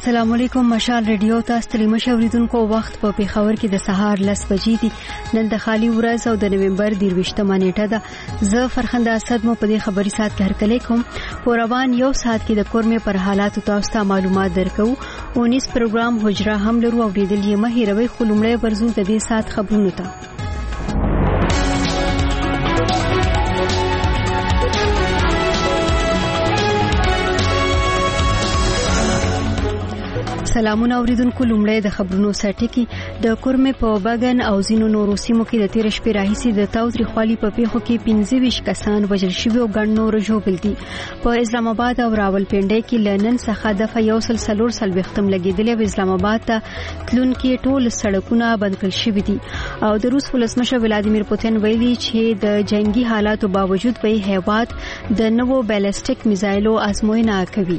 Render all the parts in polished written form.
السلام علیکم. مشال ریډیو تاسو ته مشوریدونکو وخت په پیښور کې د سهار 10 بجې دي. نن د خالی ورځ او د نومبر 23 نیټه ده. زه فرخنده اسد مو په دې خبري سات کې هرکلی کوم. پروان یو سات کې د کورمه پر حالات تاسو ته معلومات درکو. 19 پروګرام حجره هم لرو او ریډل یې مهیروي خلومړی ورزو د دې سات خبرونه ته. سلامونه اوریدونکو. لومړی د خبرونو سرټکی. د کورمه په بغن او زینو نورو سیمو کې د 13 شپې راهیسي د تاوتریخوالي په پیښو کې 25 کسان وژل شوي او ګڼ نور ژوبل دي. په اسلام آباد او راولپنډي کې لنن څخه د فیوسل سلور سلوختم لګیدلې و. اسلام آباد ته تلون کې ټول سړکونه بند کړل شوي دي او د روس ولسمشر ولادیمیر پوتین ویلي چې د جنگي حالاتو باوجود به هیواد د نوو بالستیک میزایلو ازموینه کوي.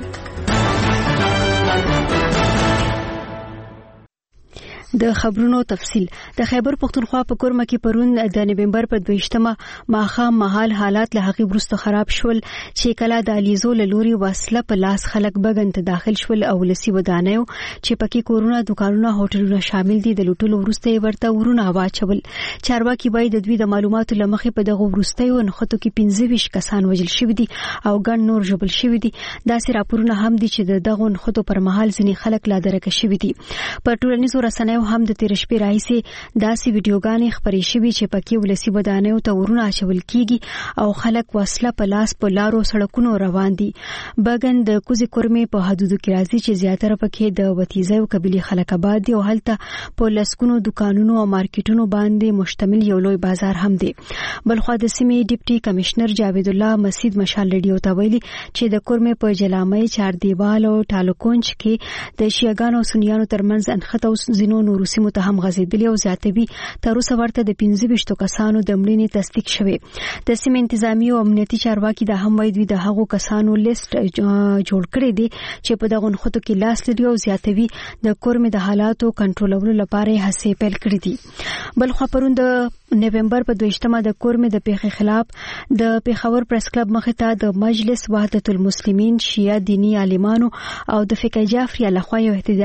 د خبرونو تفصيل. د خیبر پختونخوا په کورمه کې پرون د نومبر په 22مه ماخام محل حالات له حقیقي برسته خراب شول چې کله د الیزو لوري وسله په لاس خلک بغن ته داخل شول او لسی ودانیو چې پکې کورونه دکانونه هوټلونه شامل دي. د لوټلو ورسته ورته ورونه واچول. چارواکي باید د دوی د معلوماتو لمخې په دغه ورستیو نخښتو کې 25 کسان وژل شوي دي او ګڼ نور ژوبل شوي دي. داسې راپورونه هم دي چې دغه نخښتو پر مهال ځینې خلک لا درک شوي دي. په ټولنیزو رسنیو هم د 13 شپې راهیسي داسې ویډیوګانې خبرې شوي چې پکې ولسی ودانیو ته ورونه اچول کیږي او خلک وسله په لاس په لارو سړکونو روان دي. بغن د کوزي کورمه په حدودو کې راځي چې زیاتره پکې د وتیزه او قبيلي خلک آباد دي او هلته په لسکونو دکانونو او مارکیټونو باندې مشتمل یو لوی بازار هم دی. بلخو د سیمې ډیپټي کمشنر جاوید الله مسجد مشال ریډیو ته ویلي چې د کورمه په جلامې چار دیوال او ټالوکونج کې د شیعاګانو او سنیانو ترمنځ انخته او زینو نور سیمو ته هم غزیدلی او زیاتوي. تر اوسه ورته د 25 کسانو د مړینې تصدیق شوه. د سیمې انتظامی او امنیتي چارواکي د هم وایي د هغو کسانو لیست جوړ کړی دی چې په دغه نخښتو کې لاس لري او زیاتوي د کورمه د حالاتو کنټرولولو لپاره هڅې پیل کړې دي. بل خو پرون د نومبر په 22مه د کورمه د پیښې خلاف د پیښور پریس کلب مخې ته د مجلس وحدت المسلمین شیعه دینی عالمانو او د فقيه جعفری لخوا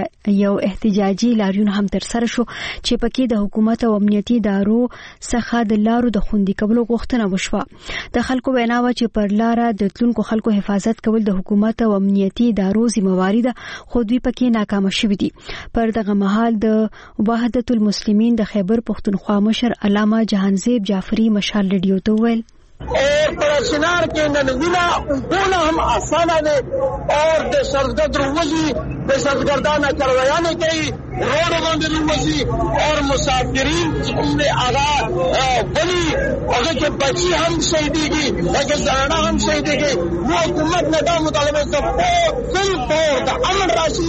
یو احتجاجي لاریون هم تر سره شو چې پکې د حکومت او امنیتي ادارو څخه د لارو د خوندي کولو غوښتنه وشوه. د خلکو ویناوه چې پر لار د تلونکو خلکو حفاظت کول د حکومت او امنیتي ادارو ذمہواری ده خو دوی پکې ناکام شوي دي. پر دغه مهال د وحدت المسلمین د خیبر پختونخوا مشر علامه جهانزیب جعفری مشال ریډیو ته ویل اور پرسنار کے ننوینا انکونا ہم آسانا دے اور دے سرزگرد روزی دے سرزگردانہ کرویانے کئی روڈ بند روزی اور مسافرین نے آگاہ بلی اگر کہ بچی ہم شہیدی کی اگر زنانہ ہم شہیدی کی وہ حکومت نے دا مطالبہ سے فل فور دا امن راشی.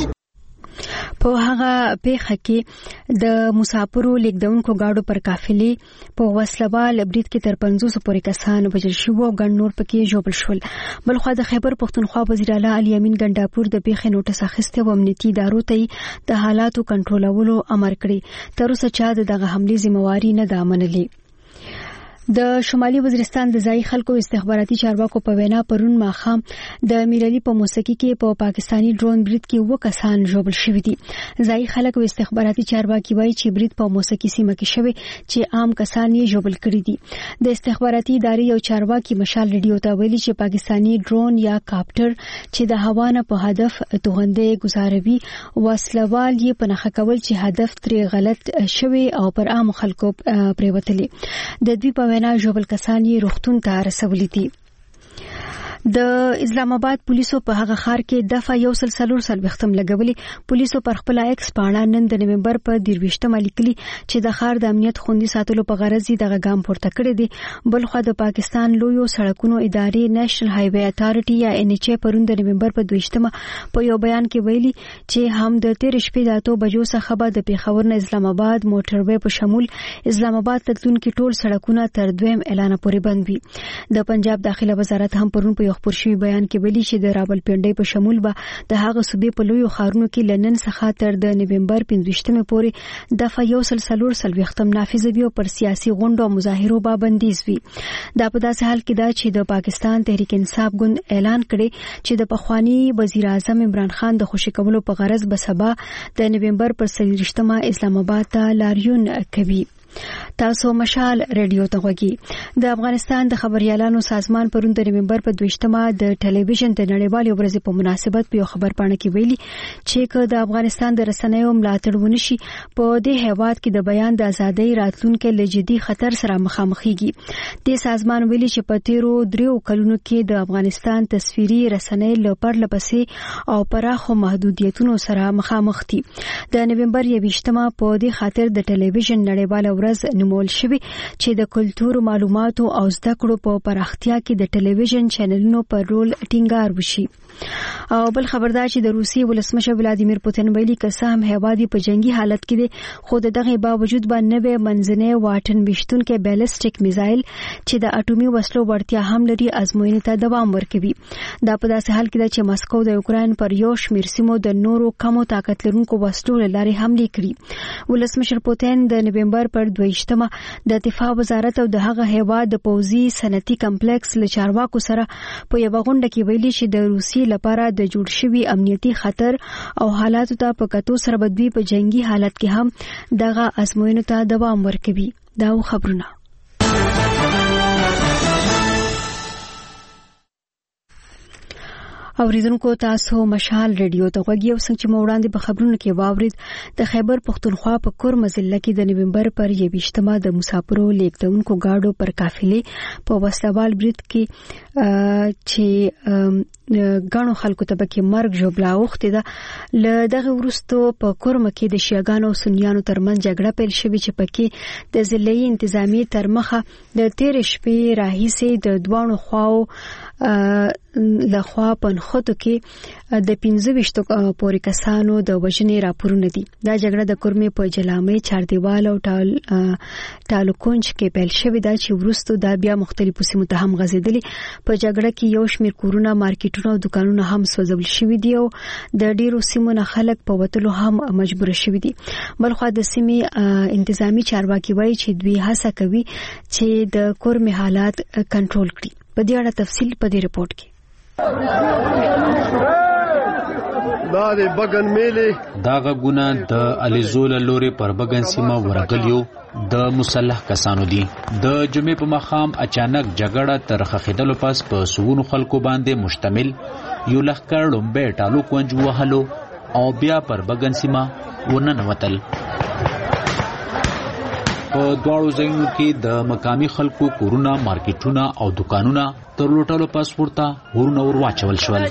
په هغه پیښه کې د مسافرو لیکدونکو گاډو پر قافلې په وسلوال برید کې تر 500 پورې کسان وژل شو او ګڼ نور پکې ژوبل شول. بلخو د خیبر پختونخوا وزیر اعلی علي امین ګنداپور د پیښې نوټس اخیسته او امنیتي ادارو ته د حالاتو کنټرولولو امر کړی. تر اوسه چا دغه حمله ذمہواری نه ده منلې. د شمالي وزیرستان د ځای خلکو استخباراتي چارواکو په وینا پرون ماخام د میرالي په موسیقي کې په پاکستانی ډرون برید کې 2 کسان ژوبل شوي دي. ځای خلک او استخباراتي چارواکي وایي چې برید په موسیقي سیمه کې شوی چې عام کسان یې ژوبل کړي دي. د استخباراتي ادارې یو چارواکي مشال ریډیو ته ویلي چې پاکستانی ډرون یا کاپټر چې د هوا نه په هدف توغندې گزاروي وسلوال یې په نخښه کول چې هدف ترې غلط شوی او پر عام خلکو پریوتلي. د دوی په وینا ژوبل کسان یې روغتون ته رسولي دي. د اسلام آباد پولیسو په هغه خار کې دفعه یو سلسلور سلوختم لګولي. پولیسو پر خپل ایکس پاڼه نن د نومبر په 23مه لیکلي چې د خار د امنیت خوندي ساتلو په غرض دغه ګام پورته کړی دی. بلخو د پاکستان لویو سړکونو ادارې نېشنل هایوي اتارټي یا NHA پرون د نومبر په 22مه په یو بیان کې ویلي چې هم د 13 شپې د 8 بجو څخه به د پیښور نه اسلام آباد موټروي په شمول اسلام آباد ته تلونکي ټول سړکونه تر 2 اعلان پورې بند وي. د پنجاب داخله وزارت هم پرون په یو خبر شوی بیان کې ویلي چې د راولپنډۍ په شمول به د هغه صوبې په لویو ښارونو کې لنن څخه تر د نومبر 15 پورې دفعه 140 نافذ وي او پر سیاسي غونډو او مظاهرو به بندیز وي. دا په داسې حال کې ده چې د پاکستان تحریک انصاف ګوند اعلان کړي چې د پخوانی وزیر اعظم عمران خان د خوشی کولو په غرض به سبا د نومبر پر 23 اسلام آباد ته لاریون کوي. تاسو مشال رادیو ته غوږی. د افغانستان د خبريالانو سازمان پرون د نومبر په 22 د ټلویزیون د نړیوالې ورځې په مناسبت په خبر پاڼه کې ویلي چې د افغانستان د رسنیو ملاتړ ونشي په دې هیواد کې د بیان د ازادۍ راتلونکو لجدي خطر سره مخامخېږي. د سازمان ویلي چې په تیرو 3 کلونو کې د افغانستان تصویري رسنۍ لپاره لپسې او پراخو محدودیتونو سره مخامخ دي. د نومبر 21 په دې خاطر د ټلویزیون نړیواله ورځ نومول شوی چې د کلتور معلوماتو او زده کړو په پراختیا کې د ټلویزیون چینلونو پر رول ټینګار وشي. او بل خبردار چې د روسي ولسمشر ولادیمیر پوتین ویلي که سهم هوادي په جنگي حالت کې دي خو دغه باوجود باندې نوې منځنۍ واټن وشتونکو بیلستیک میزایل چې د اټومي وسلو ورتیا هم لري ازموینې ته دوام ورکوي. دا په داسې حال کې ده چې مسکو د یوکرين پر یو شمېر سیمو د نورو کمو طاقت لرونکو وسلو لاري حمله کړې. ولسمشر پوتین د نومبر پر 22 د دفاع وزارت او د هغه هیواد د پوزي صنعتي کمپلیکس له چارواکو سره په یو غونډه کې ویلي چې د روسي لپاره د جوړ شوی امنیتي خطر او حالاتو ته په کتو سره بدوي په جنگي حالت کې هم دغه ازموینو ته دوام ورکوي. دا خبرونه اوریدونکو تاسو مشال رادیو ته غوږی او څنګه چې مو وړاندې په خبرونو کې واورید د خیبر پختونخوا په کورم ضلع کې د نومبر پر 21 د مسافرو لیکدونکو گاډو پر قافلې په وسلوال برید کې چې غاڼو خلکو ته بکې مرګ جوړلا وخته ده. ل دغه ورستو په کورم کې د شیعاګانو او سنیانو ترمنځ جګړه پیل شوې چې پکې د ضلعي انتظامی تر مخه د 13 شپې راهیسې د دوانو خواو لخوا پنخوتو کې د 15 پورې کسانو د وژنې راپورونه دي. دا جګړه د کورمې په جلامې چاردیوال او ټالوکونج کې پیل شوې ده چې ورستو دا بیا مختلفو سیمو ته هم غځېدلې. په جګړه کې یو شمېر کورونه مارکیټونه او دکانونه هم سوځول شوي دي او د ډیرو سیمو نه خلک په وتلو هم مجبور شوي دي. بلخو د سیمې انتظامی چارواکي وایي چې دوی هڅه کوي چې د کورمې حالات کنټرول کړي. په دې اړه تفصیل په دې رپورت کې. دا د بغن میلې دا غونه د الیزول لوري پر بغن سیمه ورغلیو د مسلح کسانو دي. د جمعې په مخام اچانک جګړه تر خخیدلو پس په سونو خلکو باندې مشتمل یو لخر لومبه ټالو کونج وهلو او بیا پر بغن سیمه ورننوتل. په دواړو ځایونو کې د مقامی خلکو کورونه مارکیټونه او دکانونه تر لوټلو پس ورته ورونه ورواچول شول.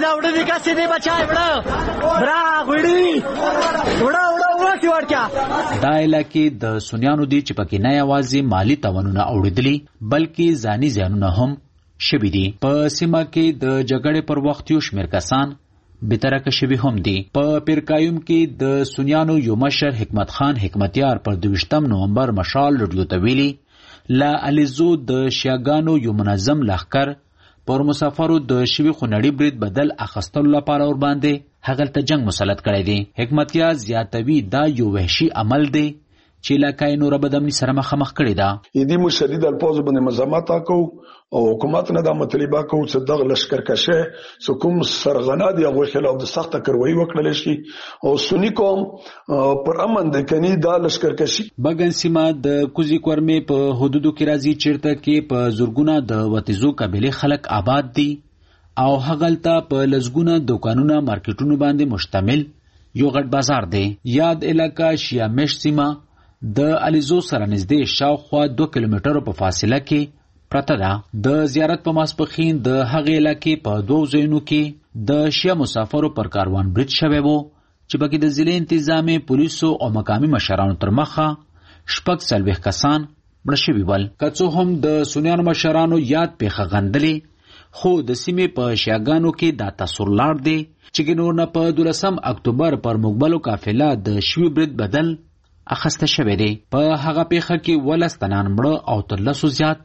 دا علاقې د سنیانو دي چې پکې نه یوازې مالی تاوانونه اوریدلي بلکې ځاني زیانونه هم شوي دي. په سیمه کې د جګړې پر وخت یو شمېر کسان بترکه شوی هم دي. په پیرکایم کې د سنیانو یو مشر حکمت خان حکمتیار پر 22 نومبر مشال رادیو ته ویلي لا الیزو د شیعاګانو یو منظم لښکر پر مسافرو د شوی خونړي برید بدل اخیستلو لپاره ور باندې هغلته جنگ مسلط کړی دی. حکمتیار زیاتوي دا یو وحشي عمل دی چې لکه نور بدمنی سره مخامخ کړی دا. یدي مشدد الفاظ باندې مزامات کو او حکومت نه د مطالبه کو چې دغه لشکر کشه سکم سرغنا دی او خلاف د سخت کاروایی وکړل شي او سنی قوم پر امن د کني د لشکر کشي. بغن سیمه د کوزي کورمې په حدودو کې راځي چیرته کې په زورګونه د وتیزو قبيله خلک آباد دي او هغلته په لزګونه دکانونه مارکیټونو باندې مشتمل یو غټ بازار دی. یاد علاقہ شیامش سیمه د الیزو سره نږدې شاوخوا 2 کیلومترو په فاصله کې پرته ده. د زیارت په ماسپخین د هغې علاقې په 2 ځایونو کې د شیعه مسافرو پر کاروان برید شوی وو چې پکې د ضلع انتظامی پولیسو او مقامي مشرانو تر مخه 40 کسان مړه شوي ول. که څه هم د سنیانو مشرانو یاد پیښه غندلې خو د سیمې په شیعاګانو کې دا تاثر لاړ دی چې ګنور نه په 12 اکتوبر پر مقبلو قافله د شوي برید بدل اخسته شوی دی. په هغه پیښه کې 12 تنان مړه او تر 100 زیات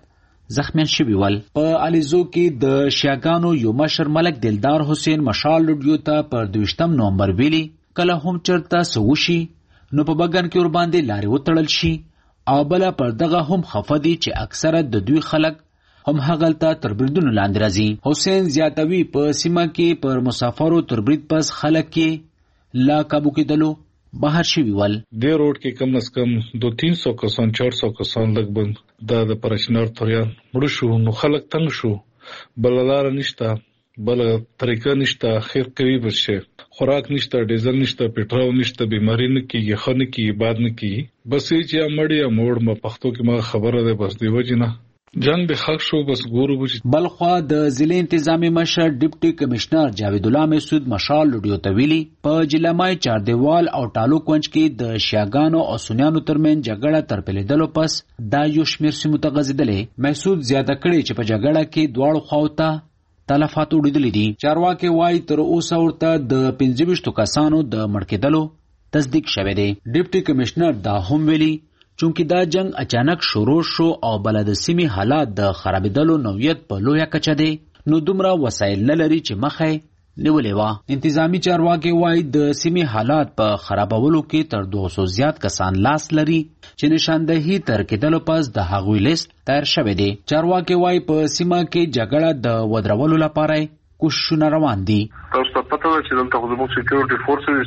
زخمیان شوي ول. په الیزو کې د شیعاګانو یو مشر ملک دلدار حسین مشال رډیو ته پر 22 نومبر ویلي کله هم چرته څه وشي نو په بګن کې ورباندې لارې وتړل شي او بله پر دغه هم خفه دي چې اکثره د دوی خلک هم هغلته تر بریدونو لاندې راځي. حسین زیاتوي په سیمه کې پر مسافرو تر برید پس خلک کې لا قابو کېدلو بهر شوي ول. دې روډ کې کم از کم 200-300 کسان 400 کسان لږ بند د پرچنار توریان مړه شو. نو خلک تنګ شو، بل لار نشته، بل طریقه نشته، خیر کوي بشه خوراک نشته، ډیزل نشته، پټرول نشته، بیماری نه کیږي، خنه کیږي، باد نه کیږي. بس چې مړی موړ ما پښتو کې ما خبره ده بس دی وجنه جنگ به حق شو. بس ګورو بچ. بلخوا د ضلع انتظامی مشر ډیپټي کمشنر جاوید الله مسعود مشال لډیو تویلی په جلمای چاردیوال او ټالو کونج کې د شیعاګانو او سنیانو ترمن جګړه تر پیلیدلو پس دا یو شمیر سیمو ته غځیدلې. مسعود زیاته کړي چې په جګړه کې دواړو خواوته تلفات وړیدلې دي. چارواکي وایي تر اوسه ورته د 25 کسانو د مړ کېدلو تصدیق شوی دی. ډیپټي کمشنر دا هم ویلي چونکه دا جنگ اچانک شروع شو او بلد سیمې حالات د خرابېدلو نوعیت په لویه کچه دی نو دومره وسایل نه لري چې مخه نیولې وه. انتظامی چارواکي وایي د سیمې حالات په خرابولو کې تر 200 زیات کسان لاس لري چې نشاندهي تر کېدلو پس د هغوی لیست تیار شوی دی. چارواکي وایي په سیمه کې جګړه د ودرولو لپاره کوششونه روان دي. تاسو ته پته ده چې دلته زموږ سکیورټي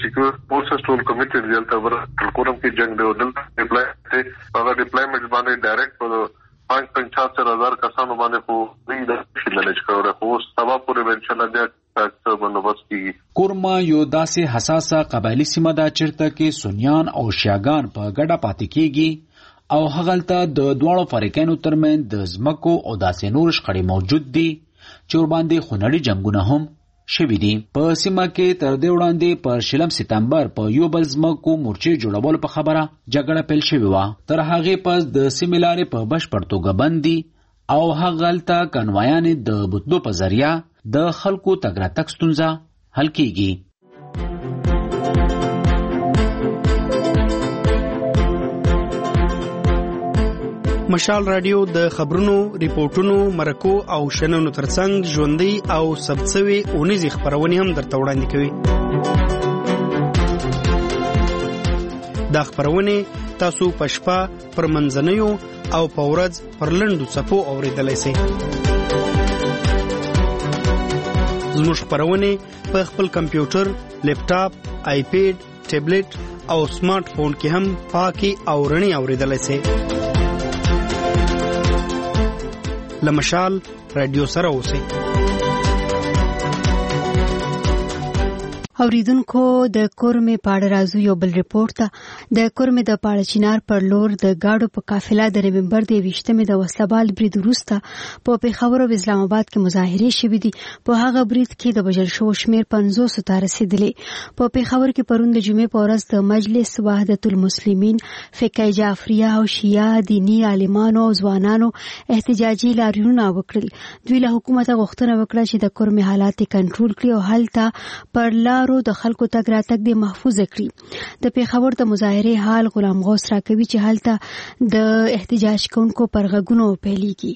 فورسز ټول کمیټډ دي. دلته ورکوم کې جنگ دی او دلته ډیپلایمنټ باندې ډایرکټ په 5,75,000 کسانو باندې خو د شیلنج کوي. خو سبا پورې انشاءالله بیا بندوبست کیږي. کورما یو داسې حساسه قبایلی سیمه ده چیرته کې سنیان او شیعاګان په ګډه پاتې کیږي او هغلته د دواړو فریقینو ترمن د ځمکو او داسې نور شخړې موجود دي چې ورباندې خونړي جنگونه هم شوي دي. په سیمه کې تر دې وړاندې پر 6 سپتمبر په یو بل ځمکو مورچې جوړولو په خبره جګړه پیل شوې وه. تر هغې پس د سیمې لارې په بشپړ توګه بند دي او هغلته کنوایانې د بوتلو په ذریعه د خلکو تګ راتګ ستونزه حل کیږي. مشال رادیو د خبرونو، ریپورتونو، مرکو او شننو ترڅنګ ژوندۍ او ثبتسوي اونیزې خبرونه هم درته وړاندې کوي. دا خبرونه تاسو په شپه پر منځنیو او په ورځ پر لنډو څپو اورېدلای شئ. زموږ خبرونه په خپل کمپیوټر، لیپټاپ، آیپیډ، ټابلیټ او سمارټ فون کې هم پاکي او رڼي اورېدلای شئ. لمشال رادیو سره اوسئ. اوریدونکو د کورمې پاړه راځو یو بل ریپورت ته. د کورمې د پاړه چینار پر لور د گاډو په قافله د نومبر د 20مې د وسلبال برید وروسته په پیښور او اسلام آباد کې مظاهرې شوې دي. په هغه برید کې د وژل شوو شمیر 500 ته رسیدلی. په پیښور کې پرون د جمعې په ورځ د مجلس وحدت المسلمین، فقه جعفریه او شیعه دینی عالمانو او ځوانانو احتجاجي لاریونونه وکړل. دوی له حکومت غوښتنه وکړه چې د کورمې حالات کنټرول کړي او هلته پر لارو د خلکو تګ راتګ د محفوظ کړي. د پیښور د مظاهرې حال غلام غوث راکوي چې هلته د احتجاج کوونکو پر غږونو پیلېږي.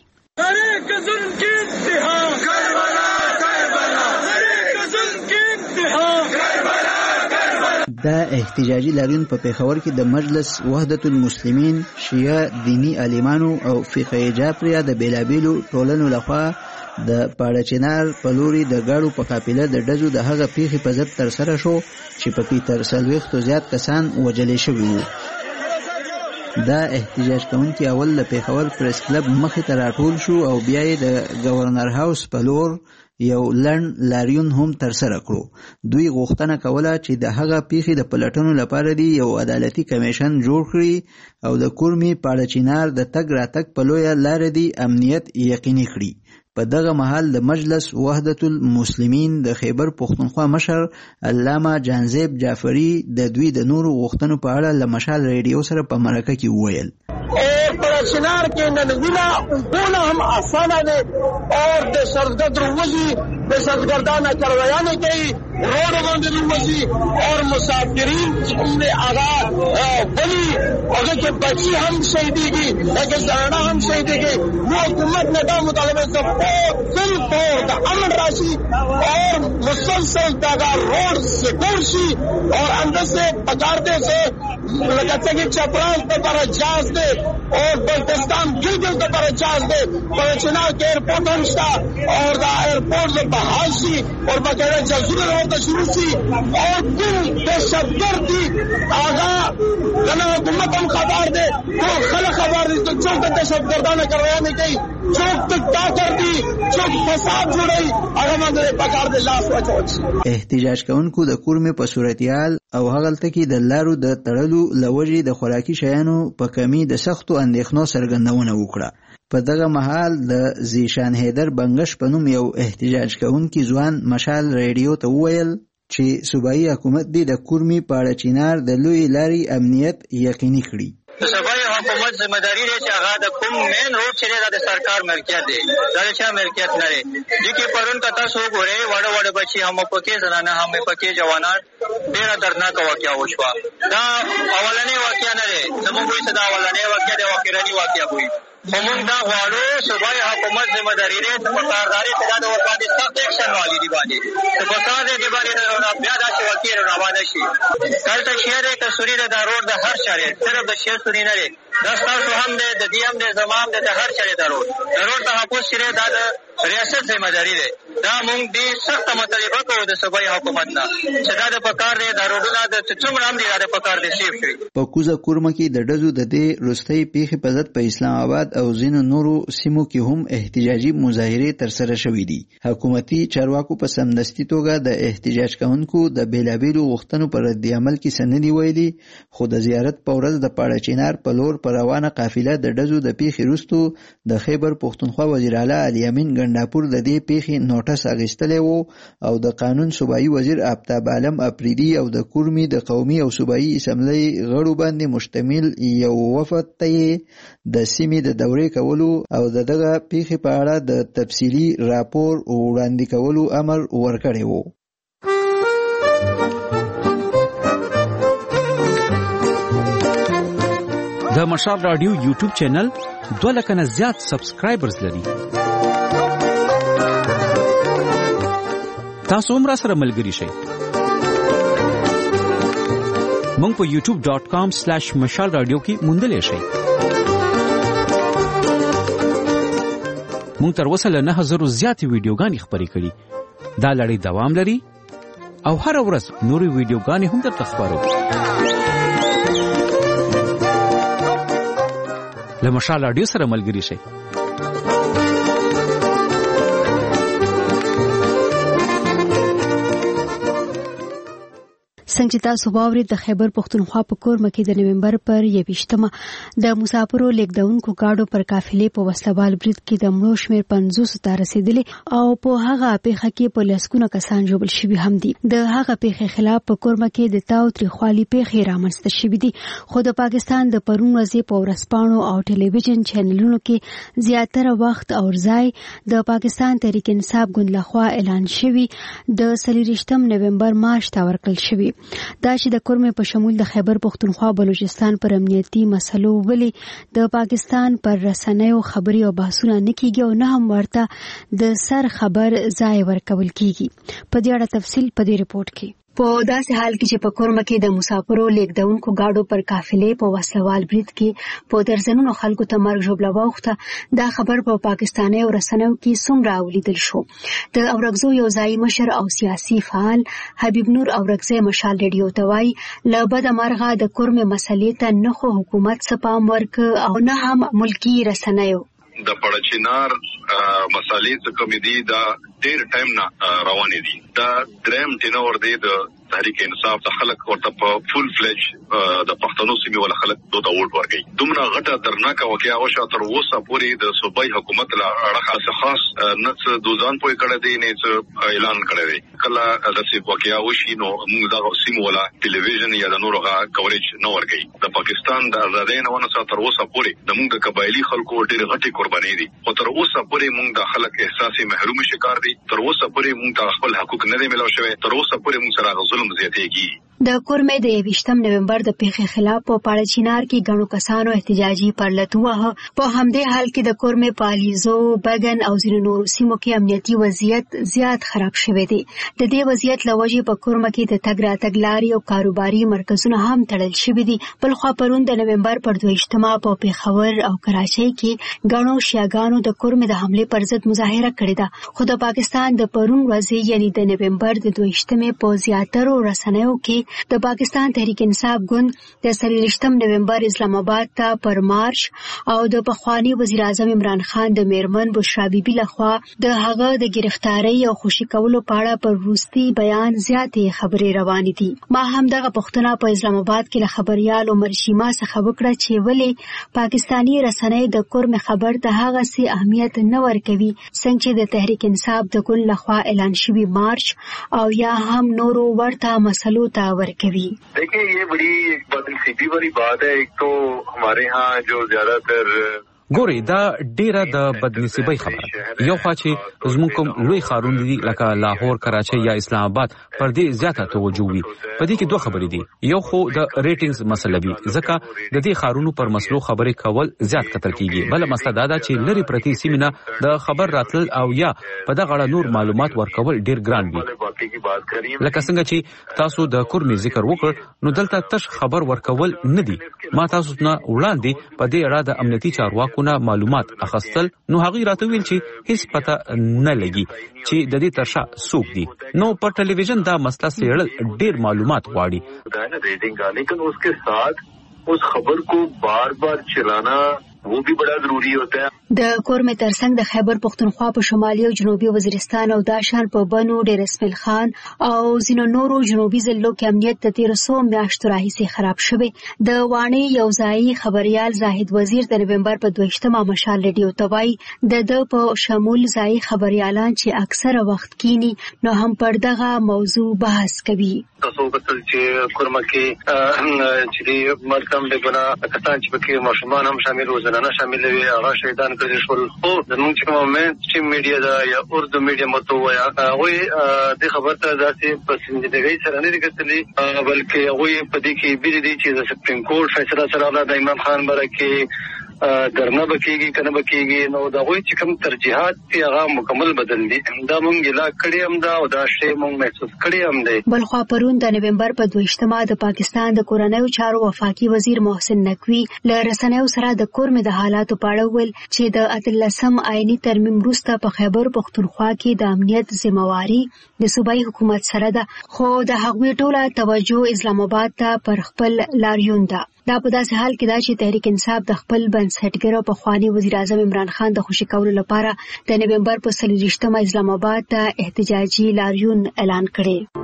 دا احتجاجي لاریون په پیښور کې د مجلس وحدت المسلمین، شیعه دینی عالمانو او فقه جعفریه د بیلابیلو ټولنو لخوا د پاړه چینار په لوري د ګاډو په قافله د ډزو د هغه پیښې په ضد ترسره شو چې پکې تر 40 زیات کسان وژل شوي وو. دا احتجاج کوونکي اول د پیښور پریس کلب مخې ته راټول شو او بیا یې د گورنر هاوس په لور یو لنډ لاریون هم ترسره کړو. دوی غوښتنه کوله چې د هغه پیښې د پلټنو لپاره دی یو عدالتي کمیشن جوړ کړي او د کورمې پاړه چینار د تګ راتګ په لویه لاره دی امنیت یقیني کړي. په دغه مهال د مجلس وحدت المسلمین د خیبر پښتونخوا مشر علامه جانزیب جعفری د دوی د نورو غوښتنو په اړه له مشال ریډیو سره په مرکه کې وویل. پرچنار کے ننوینا انکونا ہم آسانہ دے اور دے سرزگد روزی دے سرزگردانہ کرویانے کئی روڈ گوندے روزی اور مسافرین نے آغا بلی هغه کې بچي هم شهیدېږي هغه زنانه هم شهیدېږي نو حکومت نے دا مطالبه سے فل طور دا امن راشي اور مسلسل دا روڈ سیکور شي اور اندر سے پکارتے سے لگتا کہ چپراس ته پر جاز دے اور بلتستان گلگل ته پر جاز دے پرچنا کے ایئرپورٹ هم شتا اور دا ایئرپورٹ بحال شي اور باقاعده جزیره ورته شروع شي اور کوم دهشتګرد دي هغه کنه حکومت هم خبر دے ټول خلک خبر دي چې څوک دهشتګردانه کاروایي کوي څوک ټاکر دي څوک فساد جوړي هغه باندې پکار دي لاس واچول شي. احتجاج کوونکو د کورمې په صورتیال او هغلته کې د لارو د تړلو لوجې د خوراکي شیانو په کمی د سختو اندېښنو څرګندونه وکړه. په دغه مهال د زیشان حیدر بنگش په نوم یو احتجاج کوونکی ځوان مشال ریډیو ته وویل چې صوبایي حکومت دې د کورمې په اړه چینار د لوی لارې امنیت یقیني کړي. صوبایي حکومت ذمہ داری دی چې هغه د کوم مین روډ چې د سرکار ملکیت دی دا چا ملکیت نه دی چې پرون کتا سو ګوره وړ بچي هم پکې زنانه هم پکې جوانان ډېر دردناک واقعیا وشو. دا اولنې واقعیا نه دی زموږ وایي دا اولنې واقعیا دی واقعي واقعیا وایي موږ دا غواړو صوبایي حکومت ذمہ داری دی چې په کارداري ته دا ورپاندې سخت اکشن والی دی باندې چې په تاسو دې باندې بیا دا چې واقعي روانه شي کله چې د کسوري د روډ د هر شاري صرف د شهر سوري نه دی دا تاسو هم د دې هم د زمام د هر شاري د روډ ته حقوق شری دا د ریاست ذمہ داری دی. دا موږ دې سخت مطالبه کوو د صوبایي حکومت نه چې دا د پکار دی د روډونو د څومره هم دی د پکار دی سیف شي. په کوزه کورمه کې د ډزو د دې رستۍ پیښې په ضد په اسلام آباد او ځینو نورو سیمو کې هم احتجاجي مظاهرې ترسره شوې دي. حکومتي چارواکو په سمدستي توګه د احتجاج کوونکو د بیلابیلو غوښتنو پر رد عمل کې څه نه دي ویلي، خو د زیارت په ورځ د پاړه چینار په لور په روانه قافله د ډزو د پیښې وروسته د خیبر پښتونخوا وزیر اعلی علي امین ګنډاپور د دې پیښې نوټس اخیستلی و او د قانون صوبایي وزیر آفتاب عالم اپریدي او د کورمې د قومي او صوبایي اسمبلی غړو باندې مشتمل یو وفد ته د سیمې د دورې کولو او دغه پیښې په اړه د تفصیلي راپور وړاندې کولو امر ورکړی و. د مشال رادیو یوټیوب چینل 2 لک نه زیات سبسکرایبرز لري. تاسو هم راسره ملګري شئ. مونږ په youtube.com/مشال رادیو کې موندلی شئ. مونږ تر اوسه له 9000 زیاتې ویډیوګانې خپرې کړي. دا لړۍ دوام لري او هر ورځ نورې ویډیوګانې هم درته خپرو. له مشال رادیو سره ملګري شئ. څنګه چې تاسو واورئ د خیبر پښتونخوا په کورمه کې د نومبر پر 21مه د مسافرو لیکدونکو گاډو پر قافلې په وسلوال برید کې د مړو شمېر 500 ته رسیدلی او په هغه پیښه کې په لسګونه کسان ژوبل شوي هم دي. د هغه پیښې خلاف په کورمه کې د تاوتریخوالي پیښې رامنځته شوي دي، خو د پاکستان د پرون ورځې په ورځپاڼو او ټلویزیون چینلونو کې زیاتره وخت او ځای د پاکستان تحریک انصاف ګوند لخوا اعلان شوی د 23 نومبر مارچ ته ورکړل شوی. دا چې د کورمې په شمول د خیبر پښتونخوا بلوچستان پر امنیتي مسلو ولې د پاکستان پر رسنیو خبري او بحثونه نه کیږي او نه هم ورته د سر خبر ځای ورکول کیږي. په دې اړه تفصیل په دې رپورت کې. په داسې حال کې چې په کورمه کې د مسافرو لیکدونکو گاډو پر قافلې په وسلوال برید کې په درځنونو خلکو ته مرګ ژوبله واوښته، دا خبر په پاکستاني رسنیو کې څومره اولیدل شو. د اورګزو یو ځایي مشر او سیاسي فعال حبیب نور اورګزی مشال ریډیو ته وایي له بده مرغه د کورمې مسلې ته نه خو حکومت څه پام ورکړ او نه هم ملکي رسنیو. د پړچینار مسالې څخه مې دي دا ډېر ټایم نه روانې دي. دا دریم ټینور دی د تحریک انصاف د خلک ورته په فول فلج د پښتنو سیمې ول خلک دوه ووټ ورکړي. دومره غټه درناکه واقعیا وشو تر اوسه پورې د صوبایي حکومت له اړخه خاص نه دوزان پوي کړی دی نه اعلان کړی دی. کله د واقعیا وشي نو موږ د سیمو ولا ټلویزیون یا د نورو کوریج نه ورکړي. د پاکستان د آزادۍ نه ونه تر اوسه پورې د موږ د قبایلی خلکو ډېر غټي قرباني دي او تر اوسه پورې موږ د خلک احساسي محروم شکار دي. تر اوسه پورې موږ ته خپل حقوق نه دي ملو شوی. تر اوسه پورې موږ سره ظلم زیاتېږي. د کورمې د 28 نومبر د پیښې خلاف په پاړچینار کې غنو کسانو احتجاجي پرلط وه. په همدې حال کې د کورمې په الیزو، بګن او ځینو نورو سیمو کې امنیتي وضعیت زیات خراب شوی دی. د دې وضعیت له وجې په کورمه کې د تګ راتګ لارې او کاروباري مرکزونه هم تړل شوي دي. بلخوا پرون د نومبر پر 22 په پیښور او کراچۍ کې غنو شیعاګانو د کورمې د حملې پر ضد مظاهره کړې ده. خو د پاکستان د پرون ورځې یعنی د نومبر د 22 په زیاترو رسنیو کې د پاکستان تحریک انصاف ګوند د 23 نومبر اسلام آباد ته پر مارش او د پخوانی وزیر اعظم عمران خان د میرمن بشرا بیبي لخوا د هغه د گرفتاری او خوشي کولو په اړه پر وروستي بیان زیاتې خبرې روانې دي. ما هم دغه پښتنه په اسلام آباد کې له خبريال عمر شیما څخه وکړه چې ولې پاکستانی رسنۍ د کورم خبر ته هغه سي اهمیت نه ورکوي څنګه چې د تحریک انصاف د ګوند لخوا اعلان شوی مارش او یا هم نورو ورته مسلو ته ورکوي. देखिए ये बड़ी एक बदनसीबी वाली बात है. एक तो हमारे यहाँ जो ज्यादातर ګوري دا ډیره د بدنصیبۍ خبره. یو خوا چې زموږ کوم لوی ښارونه دي لکه لاهور، کراچۍ یا اسلام آباد پر دې زیاته توجه وي. په دې کې دوه خبرې دي. یو خو د ریټینګز مسله وي ځکه د دې ښارونو پر مسلو خبرې کول زیات کتل کیږي. بل مسله دا ده چې لری پرتی سیمینه د خبر راتل او یا په دغه اړه نور معلومات ورکول ډیر ګران وي. لکه څنګه چې تاسو د کورمې ذکر وکړ نو دلته تش خبر ورکول نه دي. ما تاسو نه وړاندې په دې اړه د امنیتي چارواکو معلومات اخستل نو هغه راته ویل چې هیڅ پته نه لګي چې د دې ترشا څوک دي. نو په ټلویزیون دا مسله سیړل ډیر معلومات غواړي. لیکن اس کے ساتھ اس خبر کو بار بار چلانا वो भी बड़ा ضروरी होता है. د کورمې ترڅنګ د خیبر پښتونخوا په شمالي او جنوبي وزیرستان او داشان په بنو ډیر اسماعیل خان او ځینو نورو جنوبي ضلعو کې امنیت د 1300 میاشتو راهیسې خراب شوی. د وانی یو ځای خبريال زاهد وزیر د نومبر په 22 مشال ریډیو توای د په شمول ځای خبريالان چې اکثره وخت کینی نو هم پر دغه موضوع بحث کوي. تاسو کتل چې کورمه کې چې مرکم د بنا کسان چې پکې ماشومان هم شامل وو نه شامل وي هغه شهیدان کړي شول. خو زموږ چې مومنت چې میډیا دا یا اردو میډیا متو ویا هغه د خبر ته ذاتي پسندیدګي سره نه کتلی بلکې هغه په دې کې بیل دي چې د سپریم کورټ فیصله سره د امام خان برکه درنه بکیږي کنه بکیږي نو دا وایي چې کوم ترجیحات هغه مکمل بدل دي. دا مونږ لا کړی هم دا او دا شی مونږ محسوس کړی هم دی. بلخوا پرون د نومبر په 22 د پاکستان د کورنیو چارو وفاقي وزیر محسن نقوی له رسنیو سره د کورمې د حالاتو په اړه ویل چې د اتلسم آئینی ترمیم وروسته په خیبر پښتونخوا کې د امنیت ذمہواری د صوبایي حکومت سره ده. خو د هغوی ټوله توجه اسلام آباد ته پر خپل لاریون ده. دا په داسې حال کې دا چې تحریک انصاف د خپل بنسټګر او پخوانی وزیر اعظم عمران خان د خوشي کولو لپاره د نومبر په 23 اسلام آباد ته احتجاجي لاریون اعلان کړی.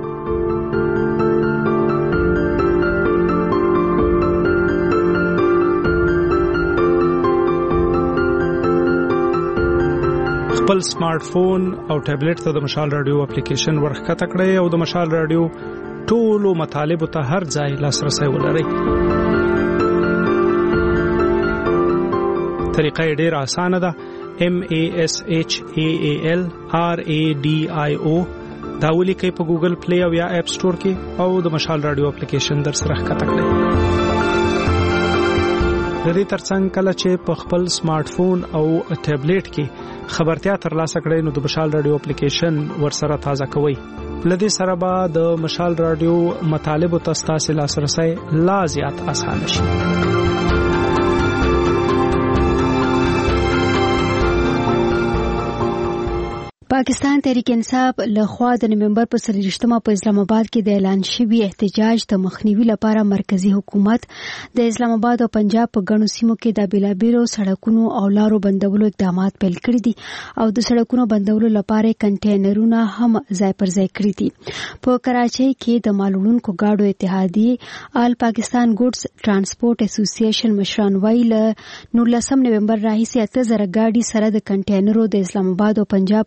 خپل سمارټ فون او ټابلیټ ته د مشال رادیو اپلیکیشن ورخته کړئ او د مشال رادیو ټولو مطالبه ته هر ځای لاسرسي ولرئ. طریقه ډیر اسانه ده. MASHAAL RADIO دا ولیکئ په ګوګل پلی او یا اپ سٹور کې او د مشال رادیو اپلیکیشن در سره ښکته کړئ. د دې ترڅنګ کله چې په خپل سمارټ فون او ټابلیټ کې خبرتیا ترلاسه کړئ نو د مشال رادیو اپلیکیشن ورسره تازه کوئ. لدې سره به د مشال رادیو مطالب او تاسو لاسرسي لا زیات اسانه شي. پاکستان تحریک انصاف له خوا د نومبر په 23 په اسلام آباد کې د اعلان شوی احتجاج ته مخنیوي لپاره مرکزی حکومت د اسلام آباد او پنجاب په ګڼو سیمو کې د بیلابیلو سړکونو او لارو بندولو اقدامات پیل کړي دي او د سړکونو بندولو لپاره کنټینرونه هم ځای پر ځای کړي دي. په کراچۍ کې د مالوړونکو گاډو اتحادیه آل پاکستان ګوډز ترانسپورت اسوسییشن مشران وایي له 19 نومبر راهیسې 8000 گاډي سره د کنټینرو د اسلام آباد او پنجاب په ګڼو